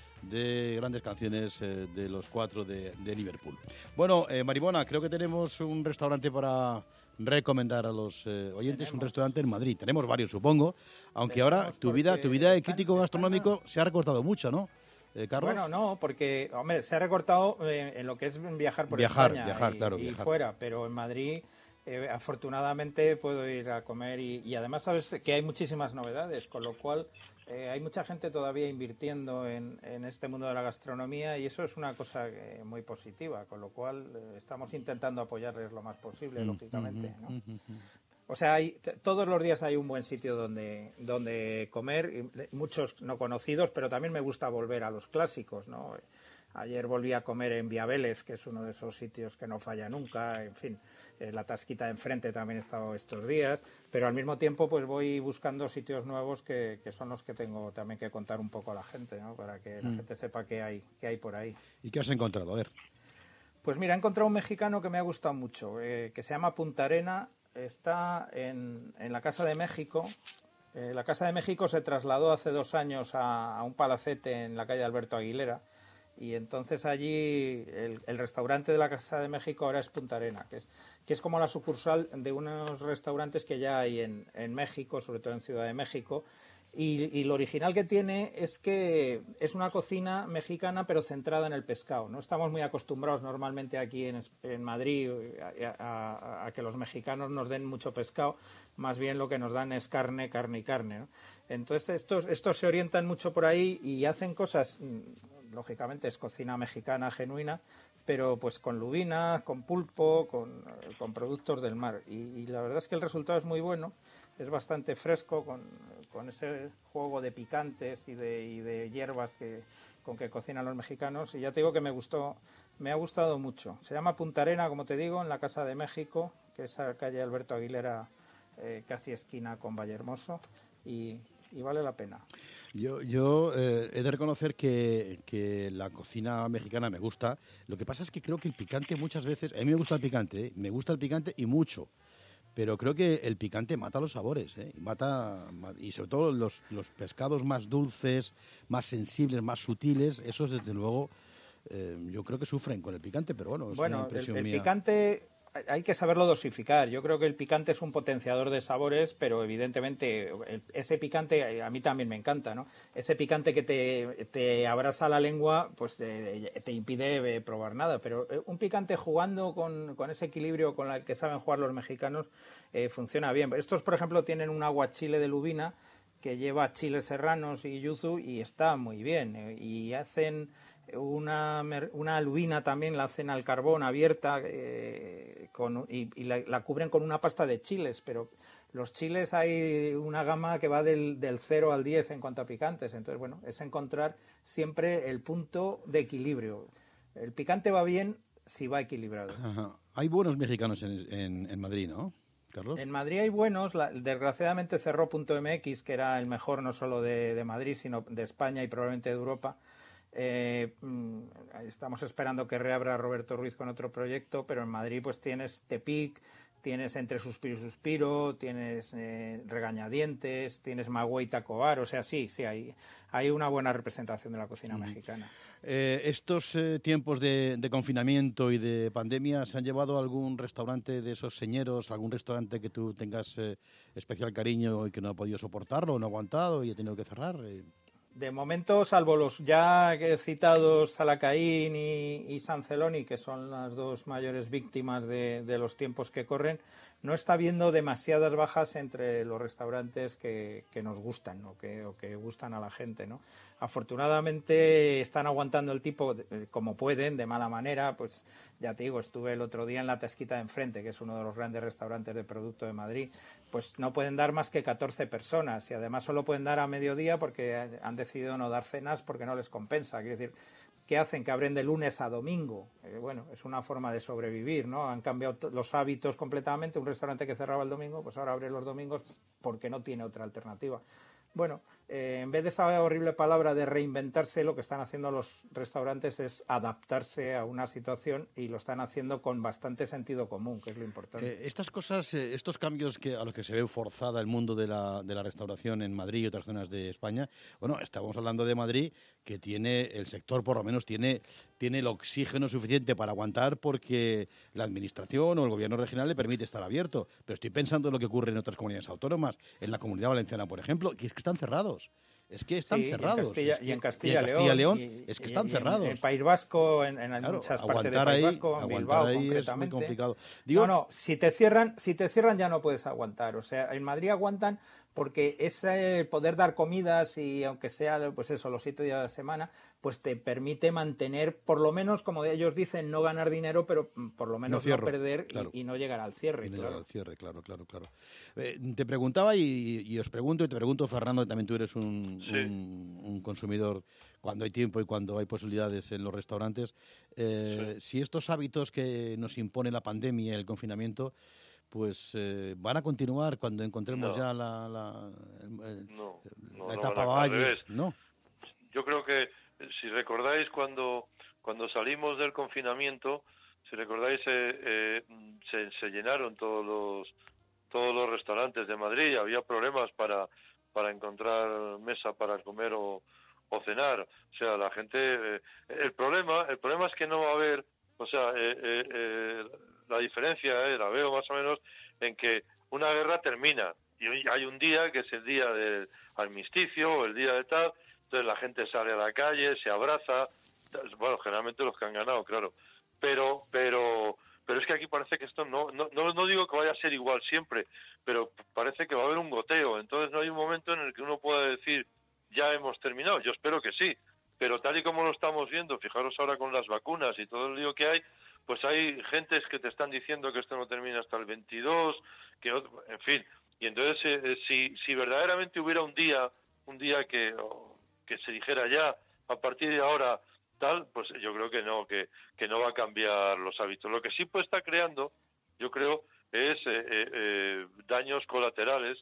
de grandes canciones eh, de los cuatro de, de Liverpool. Bueno, eh, Marimona, creo que tenemos un restaurante para recomendar a los eh, oyentes, tenemos un restaurante en Madrid. Tenemos varios, supongo, aunque tenemos ahora tu vida, tu vida de crítico gastronómico se ha recortado mucho, ¿no? Eh, Carlos. Bueno, no, porque, hombre, se ha recortado eh, en lo que es viajar por viajar, España viajar, y, claro, y viajar. fuera, pero en Madrid, eh, afortunadamente, puedo ir a comer y, y además sabes que hay muchísimas novedades, con lo cual eh, hay mucha gente todavía invirtiendo en, en este mundo de la gastronomía y eso es una cosa que, muy positiva, con lo cual eh, estamos intentando apoyarles lo más posible, Mm, lógicamente, ¿no? mm, mm, mm. O sea, hay, t- todos los días hay un buen sitio donde, donde comer, y muchos no conocidos, pero también me gusta volver a los clásicos, ¿no? Ayer volví a comer en Vía Vélez, que es uno de esos sitios que no falla nunca, en fin, eh, la Tasquita de enfrente también he estado estos días, pero al mismo tiempo pues voy buscando sitios nuevos que, que son los que tengo también que contar un poco a la gente, ¿no? Para que la Mm. gente sepa qué hay, qué hay por ahí. ¿Y qué has encontrado? A ver. Pues mira, he encontrado un mexicano que me ha gustado mucho, eh, que se llama Punta Arena. Está en, en la Casa de México. Eh, la Casa de México se trasladó hace dos años a, a un palacete en la calle Alberto Aguilera y entonces allí el, el restaurante de la Casa de México ahora es Punta Arena, que es, que es como la sucursal de unos restaurantes que ya hay en, en México, sobre todo en Ciudad de México. Y, y lo original que tiene es que es una cocina mexicana pero centrada en el pescado. No estamos muy acostumbrados normalmente aquí en, en Madrid a, a, a que los mexicanos nos den mucho pescado, más bien lo que nos dan es carne, carne y carne, ¿no? Entonces estos, estos se orientan mucho por ahí y hacen cosas, lógicamente es cocina mexicana genuina, pero pues con lubina, con pulpo, con, con productos del mar. Y, y la verdad es que el resultado es muy bueno. Es bastante fresco, con, con ese juego de picantes y de, y de hierbas que, con que cocinan los mexicanos. Y ya te digo que me gustó, me ha gustado mucho. Se llama Punta Arena, como te digo, en la Casa de México, que es la calle Alberto Aguilera, eh, casi esquina con Vallehermoso, y, y vale la pena. Yo, yo eh, he de reconocer que, que la cocina mexicana me gusta. Lo que pasa es que creo que el picante muchas veces... A mí me gusta el picante, ¿eh? Me gusta el picante y mucho. pero creo que el picante mata los sabores, ¿eh? Y mata, y sobre todo los, los pescados más dulces, más sensibles, más sutiles, esos desde luego eh, yo creo que sufren con el picante, pero bueno, es bueno, una impresión el, el mía. picante hay que saberlo dosificar. Yo creo que el picante es un potenciador de sabores, pero evidentemente el, ese picante a mí también me encanta, ¿no? Ese picante que te, te abrasa la lengua, pues te, te impide probar nada. Pero un picante jugando con, con ese equilibrio con el que saben jugar los mexicanos eh, funciona bien. Estos, por ejemplo, tienen un aguachile de lubina que lleva chiles serranos y yuzu y está muy bien. Eh, y hacen una, una lubina también, la hacen al carbón abierta eh, con, y, y la, la cubren con una pasta de chiles, pero los chiles hay una gama que va del, del cero al diez en cuanto a picantes. Entonces, bueno, es encontrar siempre el punto de equilibrio. El picante va bien si va equilibrado. Ajá. Hay buenos mexicanos en, en, en Madrid, ¿no, Carlos? En Madrid hay buenos. La, desgraciadamente cerró punto eme equis, que era el mejor no solo de, de Madrid, sino de España y probablemente de Europa. Eh, estamos esperando que reabra Roberto Ruiz con otro proyecto, pero en Madrid pues tienes Tepic, tienes Entre Suspiro y Suspiro, tienes eh, Regañadientes, tienes Magüey Tacobar, o sea, sí, sí, hay, hay una buena representación de la cocina mm. mexicana. Eh, ¿Estos eh, tiempos de, de confinamiento y de pandemia se han llevado a algún restaurante de esos señeros, algún restaurante que tú tengas eh, especial cariño y que no ha podido soportarlo, no ha aguantado y ha tenido que cerrar? Eh? De momento, salvo los ya citados Zalacaín y, y San Celoni, que son las dos mayores víctimas de, de los tiempos que corren, no está habiendo demasiadas bajas entre los restaurantes que, que nos gustan, ¿no? que, o que gustan a la gente, ¿no? Afortunadamente están aguantando el tipo de, como pueden, de mala manera. Pues ya te digo, estuve el otro día en La Tasquita de Enfrente, que es uno de los grandes restaurantes de producto de Madrid. Pues no pueden dar más que catorce personas y además solo pueden dar a mediodía porque han decidido no dar cenas porque no les compensa. Quiere decir, ¿qué hacen? Que abren de lunes a domingo. Eh, bueno, es una forma de sobrevivir, ¿no? Han cambiado t- los hábitos completamente. Un restaurante que cerraba el domingo, pues ahora abre los domingos porque no tiene otra alternativa. Bueno, eh, en vez de esa horrible palabra de reinventarse, lo que están haciendo los restaurantes es adaptarse a una situación y lo están haciendo con bastante sentido común, que es lo importante. Eh, estas cosas, eh, estos cambios que a los que se ve forzada el mundo de la, de la restauración en Madrid y otras zonas de España, bueno, estamos hablando de Madrid, que tiene, el sector por lo menos tiene, tiene el oxígeno suficiente para aguantar porque la administración o el gobierno regional le permite estar abierto. Pero estoy pensando en lo que ocurre en otras comunidades autónomas, en la Comunidad Valenciana, por ejemplo, que es que están cerrados. Es que están sí, cerrados. Y en Castilla, es que, y en Castilla, y en Castilla León, León y, es que y, están y cerrados. En el País Vasco, en, en claro, muchas partes del ahí, País Vasco, en Bilbao ahí concretamente. Es muy complicado. Digo, no, no, si te cierran, si te cierran ya no puedes aguantar. O sea, en Madrid aguantan porque ese poder dar comidas y aunque sea pues eso los siete días de la semana, pues te permite mantener, por lo menos, como ellos dicen, no ganar dinero, pero por lo menos no, cierro, no perder claro. y, y no llegar al cierre. Y no claro. llegar al cierre, claro, claro, claro. Eh, te preguntaba y, y os pregunto, y te pregunto, Fernando, que también tú eres un, sí. un, un consumidor cuando hay tiempo y cuando hay posibilidades en los restaurantes, eh, sí. si estos hábitos que nos impone la pandemia y el confinamiento pues eh, van a continuar cuando encontremos no. ya la, la, el, no, no, la no etapa valle, ¿no? Yo creo que, si recordáis, cuando, cuando salimos del confinamiento, si recordáis, eh, eh, se, se llenaron todos los todos los restaurantes de Madrid, había problemas para, para encontrar mesa para comer o, o cenar. O sea, la gente... Eh, el problema el problema es que no va a haber... O sea, eh, eh, eh, la diferencia eh, la veo más o menos en que una guerra termina y hay un día que es el día del armisticio o el día de tal, entonces la gente sale a la calle, se abraza, bueno, generalmente los que han ganado, claro, pero pero pero es que aquí parece que esto no no no, no digo que vaya a ser igual siempre, pero parece que va a haber un goteo, entonces no hay un momento en el que uno pueda decir ya hemos terminado. Yo espero que sí, pero tal y como lo estamos viendo, fijaros ahora con las vacunas y todo el lío que hay, pues hay gentes que te están diciendo que esto no termina hasta el veintidós, que en fin, y entonces eh, si si verdaderamente hubiera un día un día que que se dijera ya a partir de ahora tal, pues yo creo que no, que que no va a cambiar los hábitos. Lo que sí puede estar creando, yo creo, es eh, eh, daños colaterales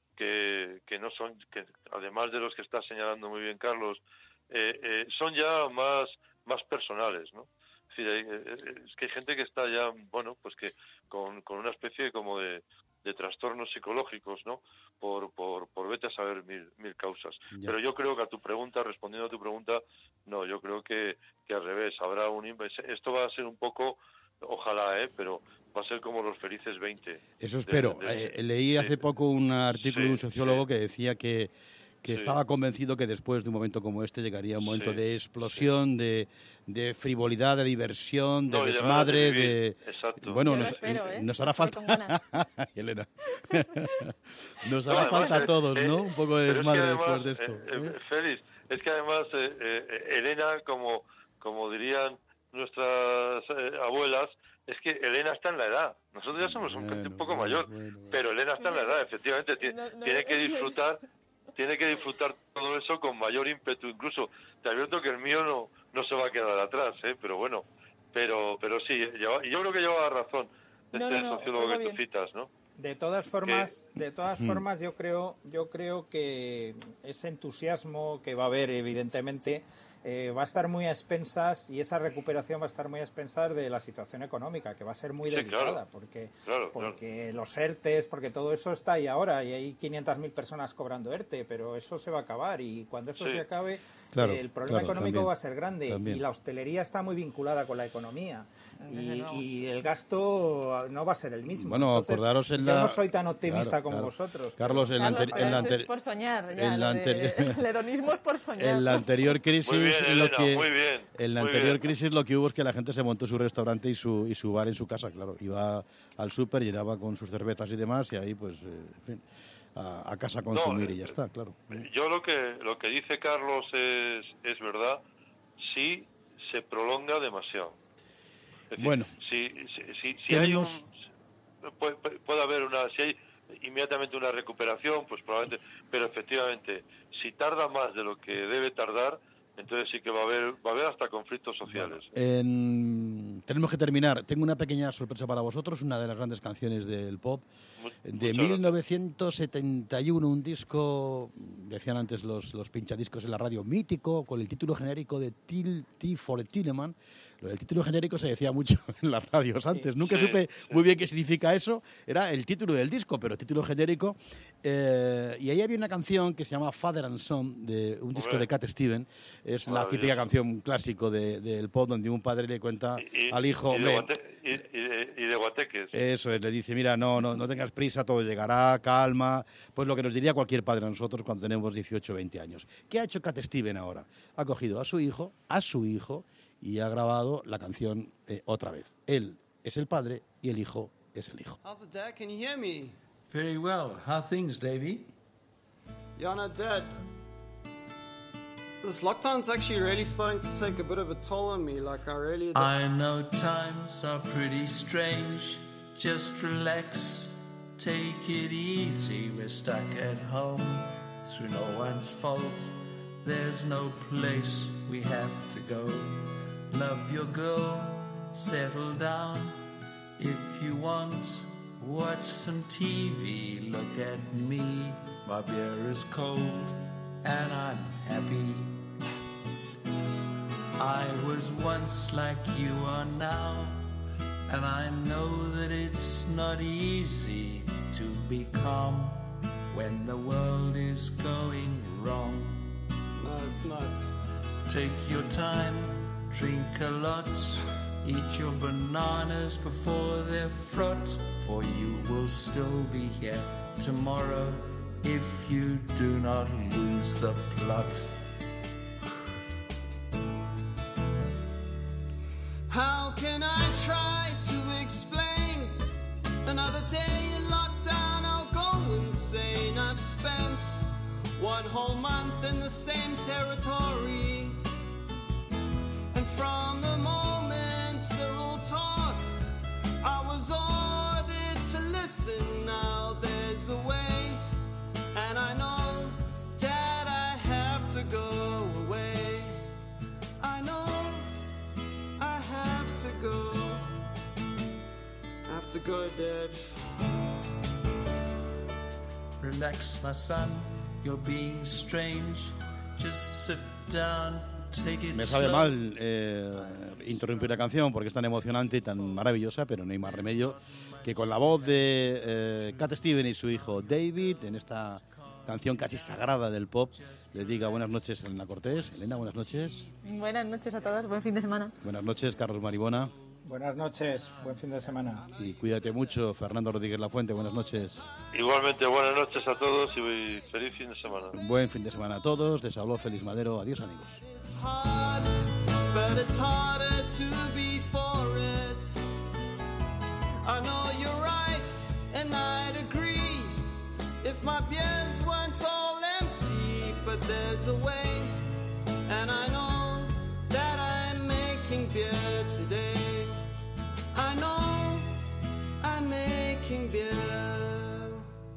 que que no son, que además de los que está señalando muy bien Carlos, eh, eh, son ya más más personales, ¿no? Es decir, es que hay gente que está ya, bueno, pues que con, con una especie como de, de trastornos psicológicos, ¿no? Por, por, por vete a saber mil, mil causas. Ya. Pero yo creo que a tu pregunta, respondiendo a tu pregunta, no, yo creo que, que al revés, habrá un... Esto va a ser un poco, ojalá, ¿eh? Pero va a ser como los felices veinte. Eso espero. De, de, eh, leí hace sí. poco un artículo Sí, de un sociólogo sí. que decía que, que Sí. estaba convencido que después de un momento como este llegaría un momento Sí, de explosión, de, de frivolidad, de diversión, de No, y de desmadre, ganas de de... vivir. Exacto. Bueno, Yo lo nos, espero, ¿eh? nos hará Estoy falta... Elena. Nos No, hará además, falta a eh, todos, eh, ¿no? Un poco de pero es que desmadre además, después de esto. eh, eh, ¿eh? Félix, es que además eh, eh, Elena, como, como dirían nuestras eh, abuelas, es que Elena está en la edad. Nosotros ya somos un, Bueno, un poco bueno, mayor, bueno, bueno. pero Elena está en la edad, efectivamente. Tiene, No, no, tiene que disfrutar tiene que disfrutar todo eso con mayor ímpetu. Incluso te advierto que el mío no, no se va a quedar atrás, ¿eh? Pero bueno, pero pero sí, lleva, yo creo que lleva razón este No, no, no, sociólogo oiga que tú bien. citas, ¿no? De todas formas, de todas Mm. formas, yo creo, yo creo que ese entusiasmo que va a haber, evidentemente, eh, va a estar muy a expensas, y esa recuperación va a estar muy a expensas de la situación económica, que va a ser muy Sí, delicada, claro. porque, Claro, claro. porque los ERTEs, porque todo eso está ahí ahora, y hay quinientas mil personas cobrando ERTE, pero eso se va a acabar, y cuando eso Sí. se acabe, Claro, eh, el problema claro, económico también, va a ser grande, también. y la hostelería está muy vinculada con la economía. Desde Y, luego. y el gasto no va a ser el mismo. Bueno, Entonces, acordaros en yo la... no soy tan optimista Claro, como claro. vosotros. Carlos, en la, Carlos, anteri- pero en la eso anteri- es por soñar, ya. en la lo de- anteri- el hedonismo es por soñar. En la anterior crisis, Muy bien, lo Elena, que muy bien, en la muy anterior bien. crisis lo que hubo es que la gente se montó su restaurante y su y su bar en su casa, claro. Iba al súper, llenaba con sus cervezas y demás, y ahí, pues, eh, en fin, a, a casa a consumir No, y ya está, claro. Yo lo que lo que dice Carlos es, es verdad si se prolonga demasiado. Es decir, Bueno. si, si, si, si hay un, Tenemos- puede, puede haber una, si hay inmediatamente una recuperación, pues probablemente, pero efectivamente, si tarda más de lo que debe tardar, entonces sí que va a haber va a haber hasta conflictos sociales. En- Tenemos que terminar. Tengo una pequeña sorpresa para vosotros, una de las grandes canciones del pop de muchas mil novecientos setenta y uno, un disco, decían antes los, los pinchadiscos en la radio, mítico, con el título genérico de Till T for Tilleman. Lo del título genérico se decía mucho en las radios antes. Nunca Sí, supe muy bien qué significa eso. Era el título del disco, pero título genérico. Eh, y ahí había una canción que se llama Father and Son, de un disco Hombre. de Cat Stevens. Es la Maravilloso. típica canción clásico de- del pop, donde un padre le cuenta Y, al hijo, y de, hombre, guate- y, y de, y de guateques. eso es, le dice, mira, no, no, no tengas prisa, todo llegará, calma. Pues lo que nos diría cualquier padre a nosotros cuando tenemos dieciocho o veinte años. ¿Qué ha hecho Cat Stevens ahora? Ha cogido a su hijo, a su hijo, y ha grabado la canción eh, otra vez. Él es el padre y el hijo es el hijo. How's it, Dad? Can you hear me? Very well. How are things, Davy? Yeah, no, Dad. This lockdown's actually really starting to take a bit of a toll on me. Like, I really... I know times are pretty strange. Just relax, take it easy. We're stuck at home through no one's fault. There's no place we have to go. Love your girl, settle down. If you want, watch some T V. Look at me, my beer is cold and I'm happy. I was once like you are now, and I know that it's not easy to be calm when the world is going wrong. No, it's not. Take your time, drink a lot, eat your bananas before they're fraught, for you will still be here tomorrow if you do not lose the plot. How can I try to explain? Another day in lockdown, I'll go insane. I've spent one whole month in the same territory. And from the moment Cyril talked, I was ordered to listen. Now there's a way, and I know, Dad, I have to go away. I know I have to go. I have to go, Dad. Relax, my son, you're being strange. Just sit down take it Me sabe slow. mal eh, interrumpir la canción porque es tan emocionante y tan maravillosa, pero no hay más remedio que con la voz de eh, Cat Stevens y su hijo David, en esta canción casi sagrada del pop, le diga buenas noches a Elena Cortés. Elena, buenas noches. Buenas noches a todos, buen fin de semana. Buenas noches, Carlos Maribona. Buenas noches, buen fin de semana. Y cuídate mucho, Fernando Rodríguez Lafuente, buenas noches. Igualmente, buenas noches a todos y feliz fin de semana. Buen fin de semana a todos, les habló Félix Madero, adiós amigos. It's hard, but it's harder to be for it. I know you're right, and I'd agree if my beers weren't all empty, but there's a way, and I know that I'm making beer today.